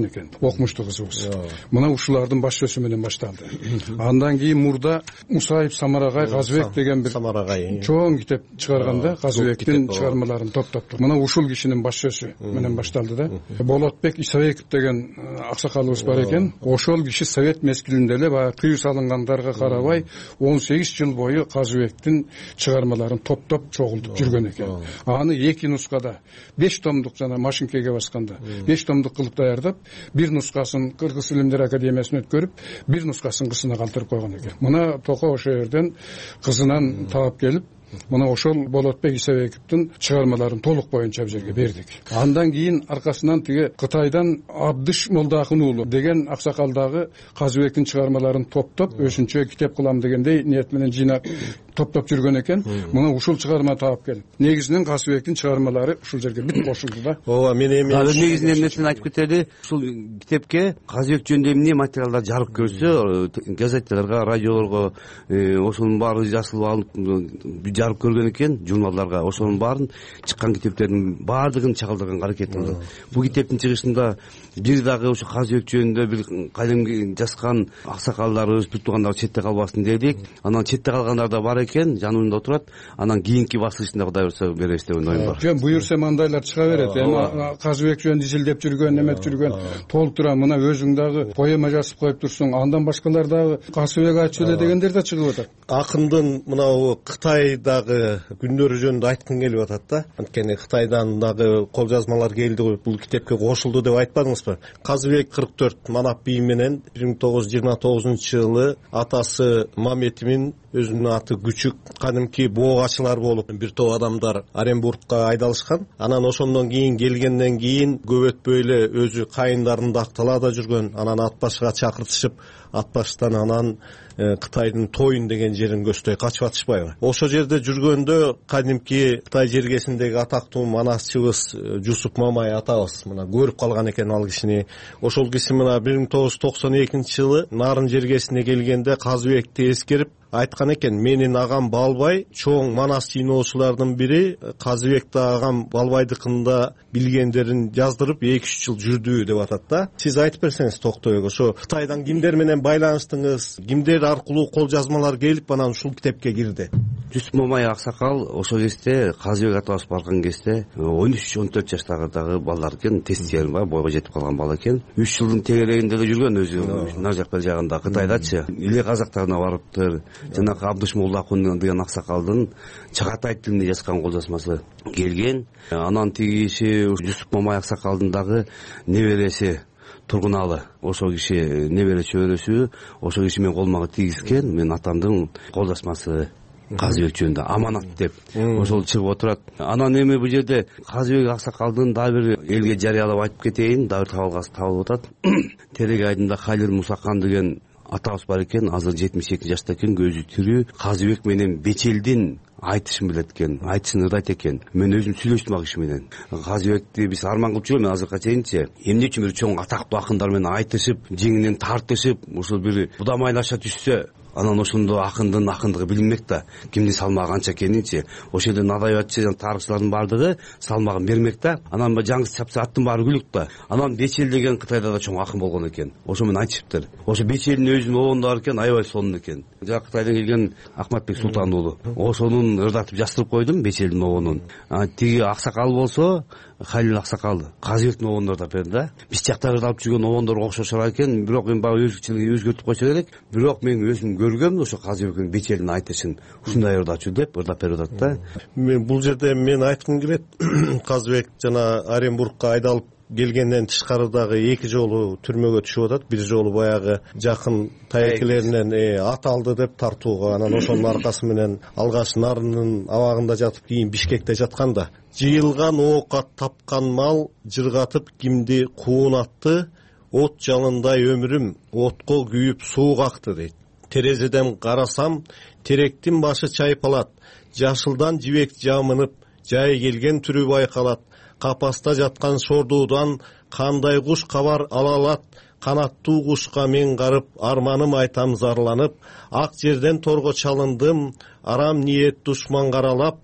окумуштуу кызыбыз. Мына ушулардын баш сөзү менен башталды. Андан кийин мурда Мусаев Самарагай Казыбек деген бир Самарагай чоң китеп чыгарганда Казыбектин чыгармаларын топтоптук. Мына ушул кишинин баш сөзү менен башталды да. Болотбек Исабеков деген аксакалыбыз бар экен. Ошол киши совет мезгилинде эле баягы тыюу салынгандарга карабай он сегиз жыл бою Казыбектин чыгармаларын топтоп чогултуп жүргөн экен. Аны эки нускада беш томдук жана машинкеге басканда беш томдук кылып даярдап, бир нускасын Кыргыз илимдер академиясына өткөрүп, бир нускасын кызына калтырып койгон экен. Мына Токо ошол жерден кызынан таап келип, мына ошол Болотбек Исабековдун чыгармаларын толук боюнча бул жерге бердик. Андан кийин аркасынан тиги Кытайдан Абдыш Молдахун уулу деген аксакалдагы Казыбектин чыгармаларын топтоп, өзүнчө китеп кылам дегендей ниет менен жыйнап топтоп жүргөн экен. Мына ушул чыгарма таап келип, негизинен Казыбектин чыгармалары ушул жерге бүт кошулду да. Ооба, мен эми негизинен нерсени айтып кетели. Ушул китепке Казыбек жөнүндө эмне материалдар жарык көрсө, газеттелерге, радиолорго ошонун баары жазылып алып жарып көргөн экен, журналдарга. Ошонун баарын чыккан китептердин баардыгын чагылдырганга аракет кылды. Бул китептин чыгышында бир дагы ошо Казыбек жөнүндө бир кадимки жазган аксакалдарыбыз, туттугандар четте калбасын дедик. Анан четте калгандар да бар экен, жаныбызда отурат. Анан кийинки басылышында Кудай буюрса беребиз деген оюм бар. Жөн буюрса мандайлар чыга берет. Эми Казыбек жөнүндө изилдеп жүргөн, эмет жүргөн толтура мына өзүң дагы поэма жазып коюп турсуң, андан башкалар дагы Казыбек айтчу эле дегендер да чыгып атат. Акындын мына Кытайдагы күндөрү жөнүндө айткым келип атат да. Анткени Кытайдан дагы кол жазмалар келди го, бул китепке кошулду деп айтпадыңызбы? Казыбек кырк төрт манап бий менен бир миң тогуз жүз жыйырма тогузунчу жылы атасы Маметимин, өзүнүн аты Күчүк, кадимки боогачылар болуп бир топ адамдар Оренбургка айдалышкан. Анан ошондон кийин келгенден кийин көп өтпөй эле өзү кайындарында Акталаада жүргөн. Анан ат башыга чакыртышып, ат баштан анан Кытайдын Тойун деген жерин көздөй качып атышпайбы? Ошол жерде жүргөндө кадимки Кытай жергесиндеги атактуу манасчыбыз Жусуп Мамай атабыз мына көрүп калган экен ал кишини. Ошол киши мына бир миң тогуз жүз токсон экинчи жылы Нарын жергесине келгенде Казыбекти эскерип айткан экен: менин агам Балбай чоң манас жыйноочулардын бири, Казыбекти агам Балбайдыкында билгендерин жаздырып эки үч жыл жүрдү деп атат да. Сиз айтып берсеңиз Токтобек, ошо Кытайдан кимдер менен байланыштыңыз, кимдер аркылуу кол жазмалар келип анан ушул китепке кирди? Жусуп Мамай аксакал ошол кезде Казыбек атабыз барган кезде он үч он төрт жаштагы дагы балдар экен, тесттерин бар, бойго жетип калган бала экен. үч жылдын тегерегинде эле жүргөн өзү нар жак бер жагында Кытайдачы. Иле казактарына барыптыр. Жанагы Абдыш Молдахун деген аксакалдын Чагатай тилинде жазган кол жазмасы келген. Анан тиги киши Жусуп Мамай аксакалдын дагы небереси Тургуналы. Ошол киши небере чөбөрөсү, ошол киши менен колмага тийгизген. Мен атамдын кол жазмасы Казыбек жөнүндө аманат деп ошол чыгып отурат. Анан эми бул жерде Казыбек аксакалдын дагы бир элге жарыялап айтып кетейин, дагы табылгасы табылып атат. Терек айдында Халил Мусакан деген атабыз бар экен, азыр жетимиш эки жашта экен, көзү тирүү. Казыбек менен Бечелдин айтышын билет экен, айтышын ырдайт экен. Мен өзүм сүйлөштүм ал киши менен. Казыбекти биз арман кылып жүрөм азыркыга чейинчи. Эмне үчүн бир чоң атактуу акындар менен айтышып, жеңинен тартышып, ушул бир будамайлаша түшсө, анан ошондо акындын акындыгы билинмек да, кимдин салмагы канча экенинчи. Ошол жерде Надаеватчы жана тарыхчылардын баардыгы салмагын бермек да. Анан жаңы чапса аттын баары күлүк да. Анан Бечел деген Кытайда да чоң акын болгон экен. Ошо менен айтышыптыр. Ошо Бечелдин өзүнүн обондо бар экен, аябай сонун экен. Жана Кытайдан келген Акматбек Султан уулу. Ошонун ырдатып жастырып койдум Бечелдин обонун. Тиги аксакал болсо Халил аксакал Казыбектин обондун ырдап берди да. Биз жакта ырдалып жүргөн обондорго окшошор экен, бирок эми баягы өзгөчөлүгү өзгөртүп койсо керек. Бирок мен өзүм көргөм ошо Казыбектин Бечелдин айтышын ушундай ырдачу деп ырдап берип атат да. Мен бул жерде мен айткым келет, Казыбек жана Оренбургка айдалып келгенден тышкары дагы эки жолу түрмөгө түшүп атат. Бир жолу баягы жакын тайекелеринен ат алды деп тартууга, анан ошонун аркасы менен алгач Нарынын абагында жатып, кийин Бишкекте жатканда жыйылган оокат тапкан мал жыргатып кимди куунатты, от жалындай өмүрүм отко күйүп суук акты дейт. Терезеден карасам теректин башы чайпалат, жашылдан жибек жамынып жай келген түрү байкалат. Капаста жаткан шордуудан кандай куш кабар ала алат, канаттуу кушка мен карып арманым айтам зарланып, ак жерден торго чалындым, арам ниет душман каралап,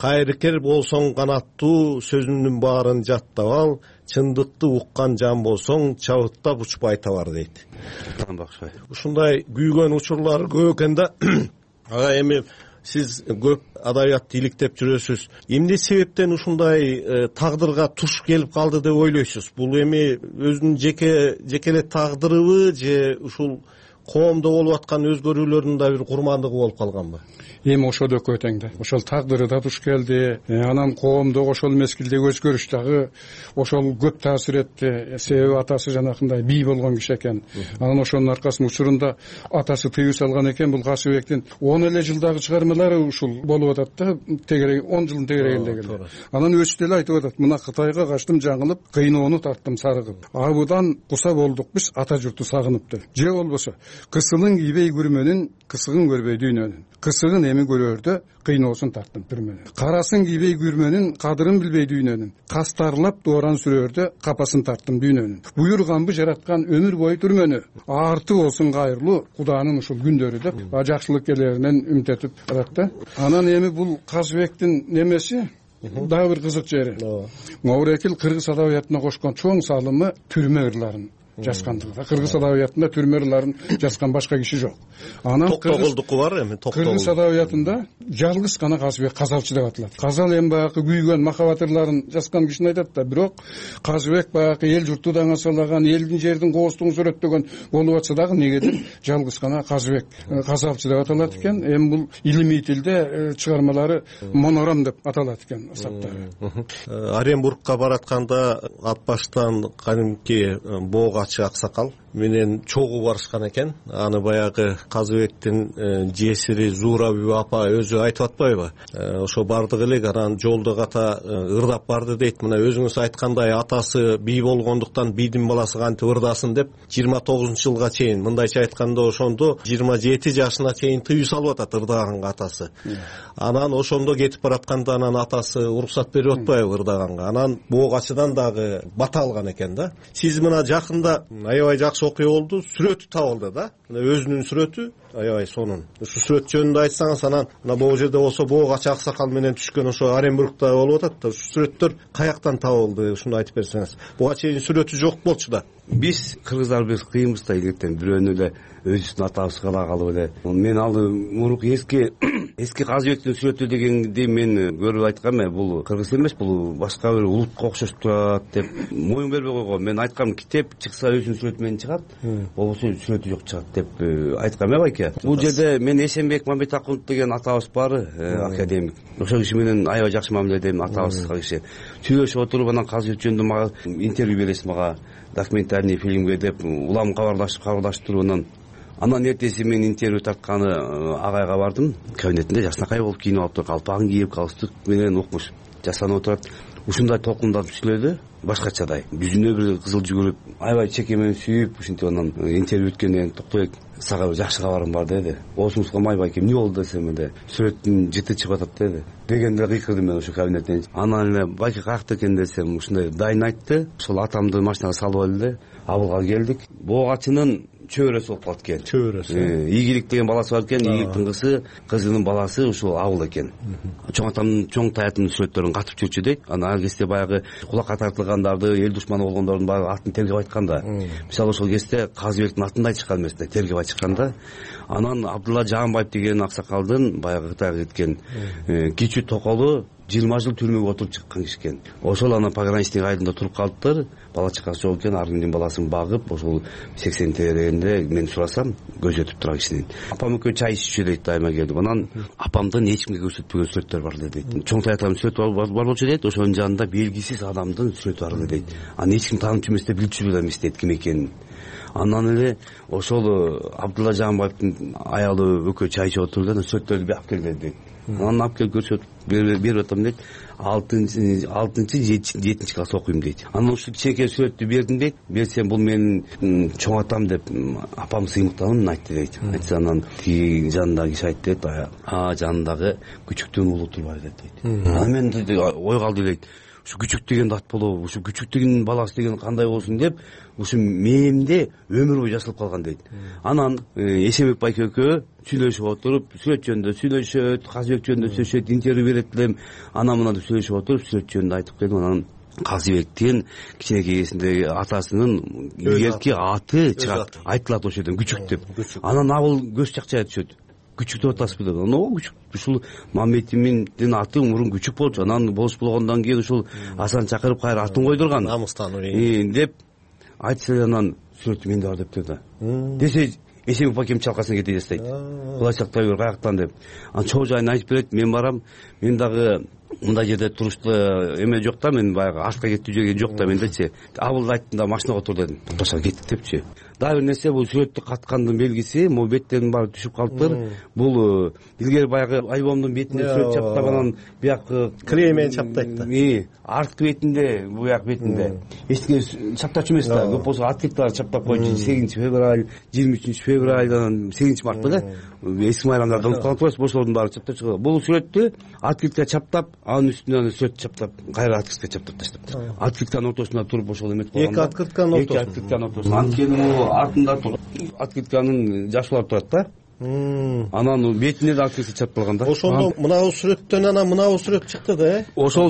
кайрыкер болсоң канаттуу, сөзүмдүн баарын жаттап ал, чындыкты уккан жан болсоң чабыттап учпай табар дейт. Ушундай күйгөн учурлар көп экен да. Ага эми сиз көп адабиятты иликтеп жүрөсүз. Эмне себептен ушундай тагдырга туш келип калды деп ойлойсуз? Бул эми өзүнүн жеке жекеле тагдырыбы же ушул коомдо болуп аткан өзгөрүүлөрдүн да бир курмандыгы болуп калганбы? Эми ошол экөө тең да. Ошол тагдыры да туш келди. Анан коомдо ошол мезгилдеги өзгөрүш дагы ошол көп таасир этти. Себеби атасы жанакындай бий болгон киши экен. Анан ошонун аркасында учурунда атасы тыюу салган экен. Бул Касыбектин он эле жылдагы чыгармалары ушул болуп атат да. Тегерек он жылдын тегерегиндеги. Анан өзү деле айтып атат: "Мына Кытайга качтым жаңылып, кыйноону тарттым сарыгып. Абыдан куса болдук биз ата журту сагынып" деп. Же болбосо кысылың ийбей күрмөнүн, кысыгын көрбөй дүйнөнүн. Кысыгын эми көрөрдө кыйноосун тарттым түрмөнүн. Карасын кийбей күрмөнүн, кадырын билбей дүйнөнүн. Кастарлап дооран сүрөрдө капасын тарттым дүйнөнүн. Буйруганбы жараткан өмүр бою түрмөнү. Арты болсун кайырлуу Куданын ушул күндөрү деп жакшылык келеринен үмүт этип атат да. Анан эми бул Казыбектин немеси дагы бир кызык жери. Моурекил кыргыз адабиятына кошкон чоң салымы түрмө ырларын жазгандыгы. Кыргыз адабиятында түрмө ырларын жазган башка киши жок. Анан Токтогулдуку бар эми, Токтогул. Кыргыз адабиятында жалгыз гана Казыбек Казалчы деп аталат. Казал эми баягы күйгөн махабат ырларын жазган кишини айтат да, бирок Казыбек баягы эл журтту даңасалаган, элдин жердин коостугун сүрөттөгөн болуп атса дагы негедир жалгыз гана Казыбек Казалчы деп аталат экен. Эми бул илимий тилде чыгармалары монорам деп аталат экен саптары. Оренбургка баратканда ат баштан кадимки боога аксакал менен чогуу барышкан экен. Аны баягы Казыбектин жесири Зуура бүбү апа өзү айтып атпайбы? Ошо бардык элек, анан жолдо ката ырдап барды дейт. Мына өзүңүз айткандай атасы бий болгондуктан бийдин баласы кантип ырдасын деп жыйырма тогузунчу жылга чейин, мындайча айтканда ошондо жыйырма жети жашына чейин тыюу салып атат ырдаганга атасы. Анан ошондо кетип баратканда анан атасы уруксат берип атпайбы ырдаганга. Анан боогачыдан дагы бата алган экен да. Сиз мына жакында аябай жакшы окуя болду, сүрөтү табылды да. Өзүнүн сүрөтү, аябай сонун. Ушу сүрөт жөнүндө айтсаңыз, анан мына бул жерде болсо боогачы аксакал менен түшкөн ошо Оренбургда болуп атат да. Ушу сүрөттөр каяктан табылды? Ушуну айтып берсеңиз. Буга чейин сүрөтү жок болчу да. Биз кыргыздар биз кыйынбыз да, илгертен бирөөнү эле өзүбүздүн атабызга калып эле. Мен ал мурук эски эски Казыбектин сүрөтү дегенди мен көрүп айткам, бул кыргыз эмес, бул башка бир улутка окшош турат деп моюн бербей койгон. Мен айткам, китеп чыкса өзүнүн сүрөтү менен чыгат, болбосо сүрөтү жок чыгат деп айткам, э байке. Бул жерде мен Эсенбек Мамбетакунов деген атабыз бар, академик. Ошол киши менен аябай жакшы мамиледем, атабыз киши. Сүйлөшүп отуруп анан Казыбек жөнүндө мага интервью бересиз, мага документарный фильмге деп улам кабарлашып кабарлашып туруп, анан анан эртеси мен интервью тартканы агайга бардым. Кабинетинде жакшынакай болуп кийинип алыптыр, калпагын кийип, галстук менен укмуш жасанып отурат. Ушундай толкундап сүйлөдү, башкачадай. Жүзүнө бир кызыл жүгүрүп, аябай чеке менен сүйүп, ушинтип анан интервью өткөндөн Токтобек, сага бир жакшы кабарым бар деди. Оозуңуз калмай байке, эмне болду десем эле, сүрөттүн жыты чыгып атат деди. Дегенде кыйкырдым мен ошо кабинеттен. Анан эле байке каякта экен десем, ушундай дайын айтты. Ошол атамды машинага салып эле абылга келдик. Боогачынын чөбөрөсү болуп калат экен. Чөбөрөсү. Ийгилик деген баласы бар экен, Ийгиликтин кызы, кызынын баласы ушул абыл экен. Чоң атамдын чоң таятынын сүрөттөрүн катып жүрчү дейт. Анан ал кезде баягы кулакка тартылгандарды, эл душманы болгондордун баары атын тергеп айтканда. Мисалы ошол кезде Казыбектин атындай чыккан эмес да, тергеп айтканда. Анан Абдулла Жаанбаев деген аксакалдын баягы Кытайга кеткен кичүү токолу жыйырма жыл түрмөгө отуруп чыккан киши экен. Ошол анан пограничник айылында туруп калыптыр. Бала чакасы жок экен, ар күндүн баласын багып, ошол сексен тегерегинде мен сурасам, көзү өтүп турган кишинин. Апам экөө чай иччү дейт, дайыма келип. Анан апамдын эч кимге көрсөтпөгөн сүрөттөр бар дейт. Чоң таятамдын сүрөтү бар болчу дейт, ошонун жанында белгисиз адамдын сүрөтү бар дейт. Анан эч ким таанычу эмес деп билчү эмес дейт ким экенин. Анан эле ошол Абдулла Жаанбаевдин аялы экөө чай ичип отурду, сүрөттөрдү алып келди дейт. Анан алып келип көрсөтүп берип атам дейт. алтынчы алтынчы жетинчи класс окуйм дейт. Анан ушул чеке сүрөттү бердим дейт. Берсем бул менин чоң атам деп апам сыймыктанын айтты дейт. Айтса анан тиги жанындагы киши айтты дейт, а жанындагы күчүктөн улуу турбайбы дейт. Анан мен ой калды дейт. ушу күчүк деген ат болобу, ушу күчүк деген баласы деген кандай болсун деп ушу мээнимде өмүр бою жасалып калган дейт. Анан Эшембек байке экөө сүйлөшүп отуруп, сүрөт жөнүндө сүйлөшөт, Казыбек жөнүндө сүйлөшөт, интервью берет элем, анан мына деп сүйлөшүп отуруп сүрөт жөнүндө айтып келдим. Анан Казыбектин кичинекей кезинде атасынын илгерки аты чыгат, айтылат ошол жерден күчүк деп. Анан абыл көз чакчая түшөт. Күчүк деп атасызбы деп. Анан күчүк ушул Мамбетиминдин аты мурун күчүк болчу. Анан болуш болгондон кийин ушул Асан чакырып кайра атын койдурган. Намыстануу деп айтса, анан сүрөтү менде бар деп да. Десе Эшембек байкем чалкасына кете жаздайт. Булай чактай бер каяктан деп. Анан чоо жайын айтып берет. Мен барам. Мен дагы мындай жерде туруштуу эме жок да, мен баягы артка кетип жүрген жок да мендечи. Абылды айттым да машинага отур дедим. Баша кеттик депчи. Дагы бир нерсе, бул сүрөттү каткандын белгиси, могу беттердин баары түшүп калыптыр. Бул илгери баягы альбомдун бетине сүрөт чаптап, анан бияк клей чаптайт да. Арткы бетинде, буяк бетинде эчтеке чаптачу эмес да. Көп болсо открыткалар чаптап койчу. сегизинчи февраль, жыйырма үчүнчү февраль, анан сегизинчи март беле. Эски майрамдарды унутуп калып, ошолордун баары чаптап чыгат. Бул сүрөттү открытка чаптап, анын үстүнө сүрөт чаптап, кайра открытка чаптап таштаптыр. Открытканын ортосунда туруп ошол эметип койгон. Эки открытканын ортосунда. Эки открытканын ортосунда. Анткени артында открытканын жашуулар турат да. Анан бетине да открытка чапталган да. Ошондо мынабу сүрөттөн анан мынабу сүрөт чыкты да, э? Ошол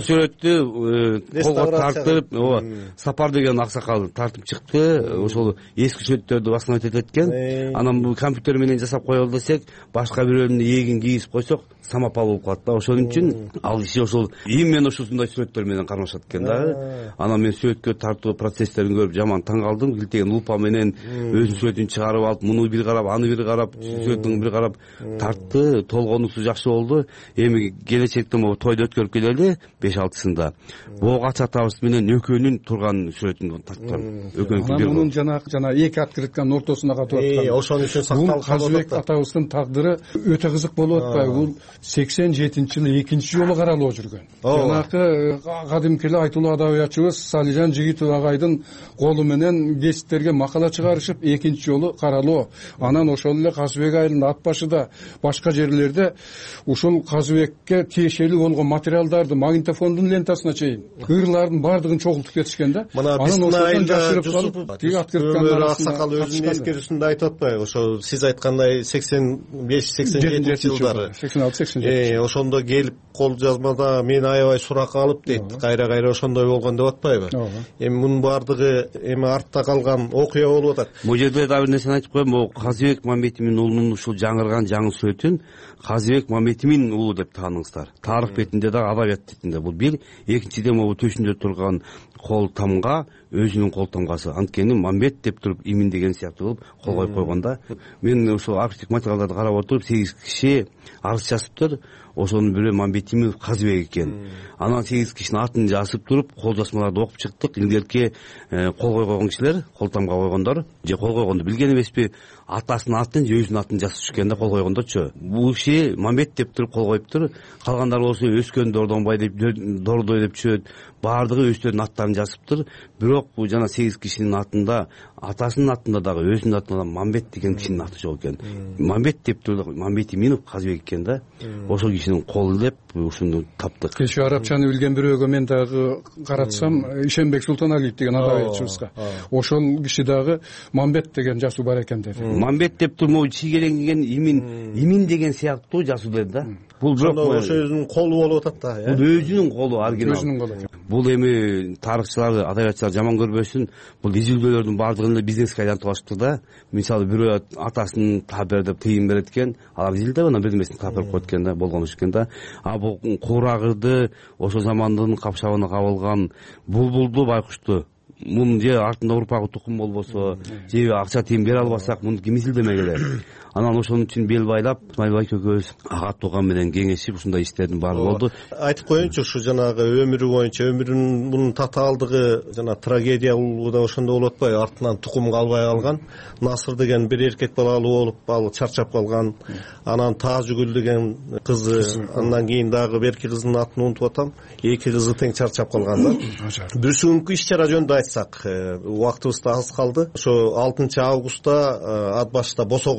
сүрөттү колго тартып, ооба, Сапар деген аксакал тартып чыкты. Ошол эски сүрөттөрдү восстановить эткен. Анан бул компьютер менен жасап коелу десек, башка бирөөнүн эгин кийгизип койсок, самопал болуп калат да. Ошон үчүн ал иши ошол именно ушундай сүрөттөр менен кармашат экен да. Анан мен сүрөткө тартуу процесстерин көрүп жаман таң калдым. Килтеген лупа менен өзүнүн сүрөтүн чыгарып алып, муну бир карап, аны бир карап, сүрөтүн бир карап тартты. Толгонусу жакшы болду. Эми келечекте могу тойду өткөрүп келели беш алтысында. Боога чатабыз менен экөөнүн турган сүрөтүн тарттым. Экөөнүн мунун жанагы жана эки открытканын ортосуна катып аткан. Ошон үчүн сакталып калды. Казыбек атабыздын тагдыры өтө кызык болуп атпайбы? Бул сексен жетинчи жылы экинчи жолу каралып жүргөн. Жанакы кадимки эле айтылуу адабиятчыбыз Салижан Жигитов агайдын колу менен гезиттерге макала чыгарышып, экинчи жолу каралуу. Анан ошол эле Казыбек айылында ат башыда, башка жерлерде ушул Казыбекке тиешелүү болгон материалдарды магнитофондун лентасына чейин ырлардын баардыгын чогултуп кетишкен да. Анан ошондон жашырып калып, тиги открыткандар аксакал өзүнүн эскерүүсүндө айтып атпайбы? Ошо сиз айткандай сексен беш сексен жетинчи жылдары. сексен алты сексен жети. Ошондо келип кол жазмада мен аябай сурак алып дейт. Кайра кайра ошондой болгон деп атпайбы? Эми мунун баардыгы эми артта калган окуя болуп атат. Бул жерде дагы бир нерсени айтып коеюн. Могу Казыбек Мамбетимин уулунун ушул жаңырган жаңы сүрөтүн Казыбек Мамбетимин уулу деп тааныңыздар. Тарых бетинде дагы, адабият бетинде. Бул бир. Экинчиден могу төшүндө турган кол тамга өзүнүн кол тамгасы. Анткени Мамбет деп туруп имин деген сыяктуу болуп кол коюп койгон да. Мен ошол архивдик материалдарды карап отуруп, сегиз киши арыз жазыптыр. Ошонун бирөө Мамбетимов Казыбек экен. Анан сегиз кишинин атын жазып туруп, кол жазмаларды окуп чыктык. Илгерки кол койгон кишилер, кол тамга койгондор, же кол койгонду билген эмеспи, атасынын атын же өзүнүн атын жазып түшкөн да кол койгондорчу. Бул киши Мамбет деп туруп кол коюптур. Калгандар болсо Өскөн Дордонбай деп, Дордой деп түшөт. Баардыгы өздөрүнүн аттарын жазыптыр. Бирок бул жана сегиз кишинин атында, атасынын атында дагы, өзүнүн атында Мамбет деген кишинин аты жок экен. Мамбет деп туруп Мамбетиминов Казыбек экен да. Ошол кишинин колу деп ушуну таптык. Кеше арабчаны билген бирөөгө мен дагы каратсам, Ишенбек Султаналиев деген адабиятчыбызга. Ошол киши дагы Мамбет деген жазуу бар экен деди. Мамбет деп турму чийгеленген имин, имин деген сыяктуу жазуу деди да. Бул бирок ошо өзүнүн колу болуп атат да, э? Бул өзүнүн колу, оригинал. Өзүнүн колу. Бул эми тарыхчылар, адабиятчылар жаман көрбөсүн, бул изилдөөлөрдүн баардыгын эле бизнеске айлантып алыштыр да. Мисалы бирөө атасын тапер деп тыйын берет экен, алар изилдеп анан бирдемесин таперип коет экен да, болгон иш экен да. А бул курагырды, ошол замандын капшабына кабылган булбулду, байкушту мунун же артында урпагы тукум болбосо, же акча тыйын бере албасак, муну ким изилдемегиле? Анан ошон үчүн бел байлап, Исмайыл байке экөөбүз ага тууган менен кеңешип, ушундай иштердин баары болду. Айтып коеюнчу, ушу жанагы өмүрү боюнча, өмүрүнүн мунун татаалдыгы, жана трагедиялуулугу да ошондо болуп атпайбы? Артынан тукум калбай калган. Насыр деген бир эркек балалуу болуп, ал чарчап калган. Анан Таажүгүл деген кызы, андан кийин дагы берки кыздын атын унутуп атам. Эки кызы тең чарчап калган да. Бүгүнкү иш чара жөнүндө айтсак, убактыбыз да аз калды. Ошо алтынчы августта ат башта Босогодо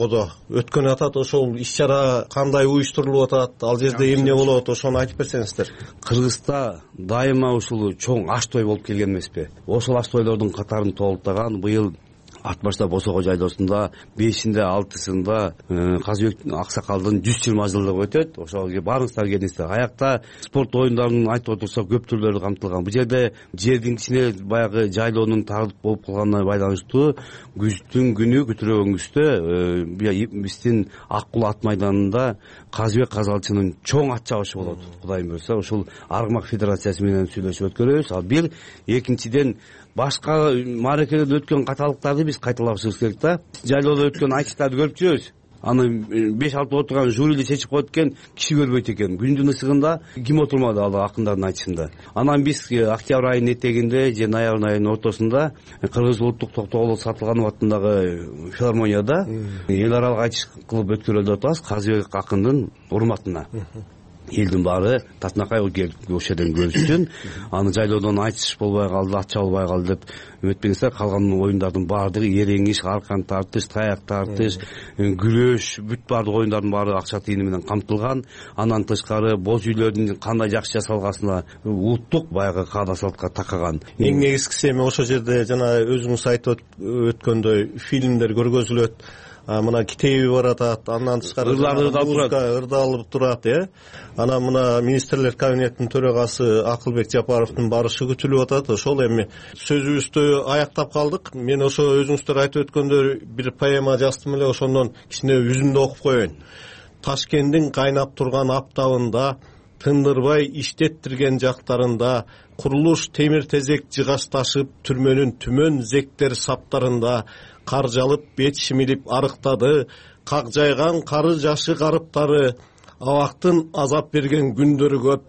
өткөн атат, ошол иш чара кандай уюштурулуп атат, ал жерде эмне болот, ошону айтып берсеңиздер. Кыргызста дайыма ушул чоң аш той болуп келген эмеспи? Ошол аш тойлордун катарын толуктаган быйыл ат баштап Босого жайлоосунда бешинде алтысында Казыбек Аксакалдын жүз жыйырма жылдыгы өтөт. Ошого барыңыздар, келиңиздер. Аякта спорт оюндарын айтып отурсак көп түрлөрү камтылган. Бул жерде жердин ичине баягы жайлоонун тартып болуп калганына байланыштуу күздүн күнү күтүрөгүңүздө биздин Ак Кул ат майданында Казыбек Казалчынын чоң ат чабышы болот. Кудайым буйрса, ушул Аргымак федерациясы менен сүйлөшүп өткөрөбүз. Ал бир, экинчиден башка мааракелерде өткөн каталыктарды биз кайталашыбыз керек да. Жайлоодо өткөн айтыштарды көрүп жүрөбүз. Аны беш алты отурган жюрили чечип коет экен, киши көрбөйт экен. Күндүн ысыгында ким отурмады ал акындардын айтышында. Анан биз октябрь айынын этегинде же ноябрь айынын ортосунда Кыргыз улуттук Токтогул Сатылганов атындагы филармонияда эл аралык айтыш кылып өткөрөлүп атабыз Казыбек акындын урматына. Элдин баары татынакай ошол жерден көрүшсүн. Аны жайлоодон айтыш болбой калды, ат чабылбай калды деп үмүттенсек, калган оюндардын баардыгы эреңиш, аркан тартыш, таяк тартыш, күрөш, бүт баардык оюндардын баары акча тыйыны менен камтылган. Андан тышкары боз үйлөрдүн кандай жакшы жасалгасына улуттук баягы каада салтка такаган. Эң негизгиси эми ошол жерде жана өзүңүз айтып өткөндөй фильмдер көргөзүлөт. Мына китеби бар атат, андан тышкары ырдалып турат, э. Анан мына министрлер кабинетинин төрагасы Акылбек Жапаровдун барышы күтүлүп атат. Ошол эми сөзүбүздү аяктап калдык. Мен ошо өзүңүздөр айтып өткөндөй бир поэма жаздым эле, ошондон кичине үзүндү окуп коеюн. Ташкенттин кайнап турган аптабында, тындырбай иштеттирген жактарында, курулуш темир тезек жыгашташып, түрмөнүн түмөн зектер саптарында кар жалып, бет шимилип арыктады, как жайган кары жашы карыптары, абактын азап берген күндөрү көп,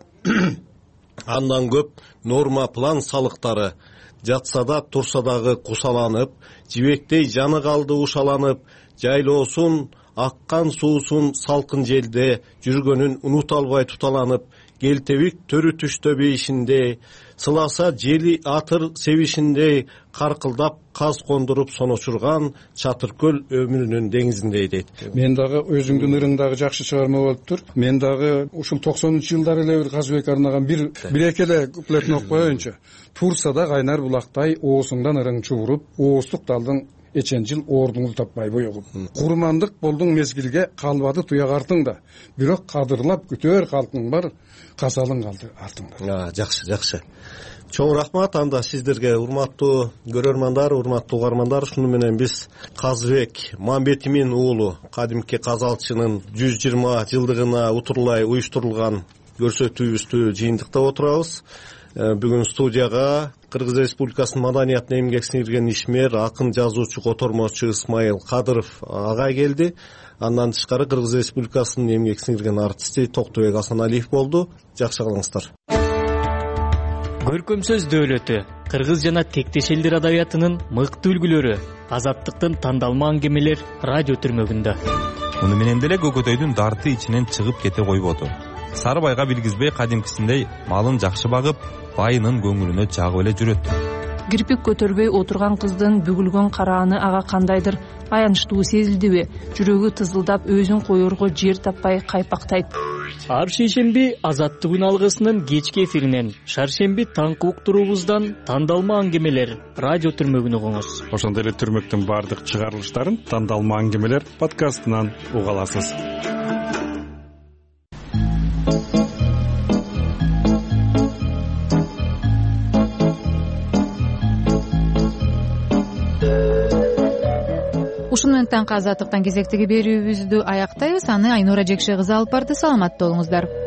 андан көп норма план салыктары, жатса да турса дагы кусаланып, жибектей жаны калды ушаланып, жайлоосун аккан суусун салкын желде жүргөнүн унута албай туталанып, келтебик төрү түштө бейишинде, сыласа жели атыр себишинде, каркылдап каз кондуруп соночурган Чатыркөл өмүрүнүн деңизиндей дейт. Мен дагы өзүңдүн ырыңдагы жакшы чыгарма болуптур. Мен дагы ушул токсонунчу жылдары эле бир Казыбек арнаган бир бир экеле куплетин окуп коеюнчу. Турсада кайнар булактай оосуңдан ырың чууруп, ооздук далдың эчен жыл ордуңду таппай боегуп. Курмандык болдуң мезгилге, калбады туяк артыңда. Бирок кадырлап күтөр калкың бар, казалың калды артыңда. Жакшы, жакшы. Чоң рахмат анда сиздерге, урматтуу көрөрмандар, урматтуу угармандар. Шуну менен биз Казыбек Мамбетимин уулу, кадимки казалчынын жүз жыйырма жылдыгына утурлай уюштурулган көрсөтүүбүздү жыйынтыктап отурабыз. Бүгүн студияга Кыргыз Республикасынын маданиятына эмгек сиңирген ишмер, акын, жазуучу, котормочу Исмайыл Кадыров агай келди. Андан тышкары Кыргыз Республикасынын эмгек сиңирген артисти Токтубек Асаналиев болду. Жакшы калыңыздар. Көркөм сөз дөөлөтү, кыргыз жана тектеш элдер адабиятынын мыкты үлгүлөрү, азаттыктын тандалма аңгемелер радио түрмөгүндө. Муну менен деле көкөтөйдүн дарты ичинен чыгып кете койбоду. Сарыбайга билгизбей кадимкисиндей малын жакшы багып, байынын көңүлүнө жагып эле жүрөт. Кирпик көтөрбөй отурган кыздын бүгүлгөн карааны ага кандайдыр аянычтуу сезилдиби? Жүрөгү тызылдап, өзүн коерго жер таппай кайпактайт. Ар шейшемби Азаттык күн алгысынын кечки эфиринен, шаршемби таңкы уктуруубуздан тандалма аңгемелер радио түрмөгүн угуңуз. Ошондой эле түрмөктүн баардык чыгарылыштарын тандалма аңгемелер подкастынан уга аласыз. Ушуну менен таңкы азаттыктан кезектеги берүүбүздү аяктайбыз. Аны Айнура Жекше кызы алып барды. Саламатта болуңуздар.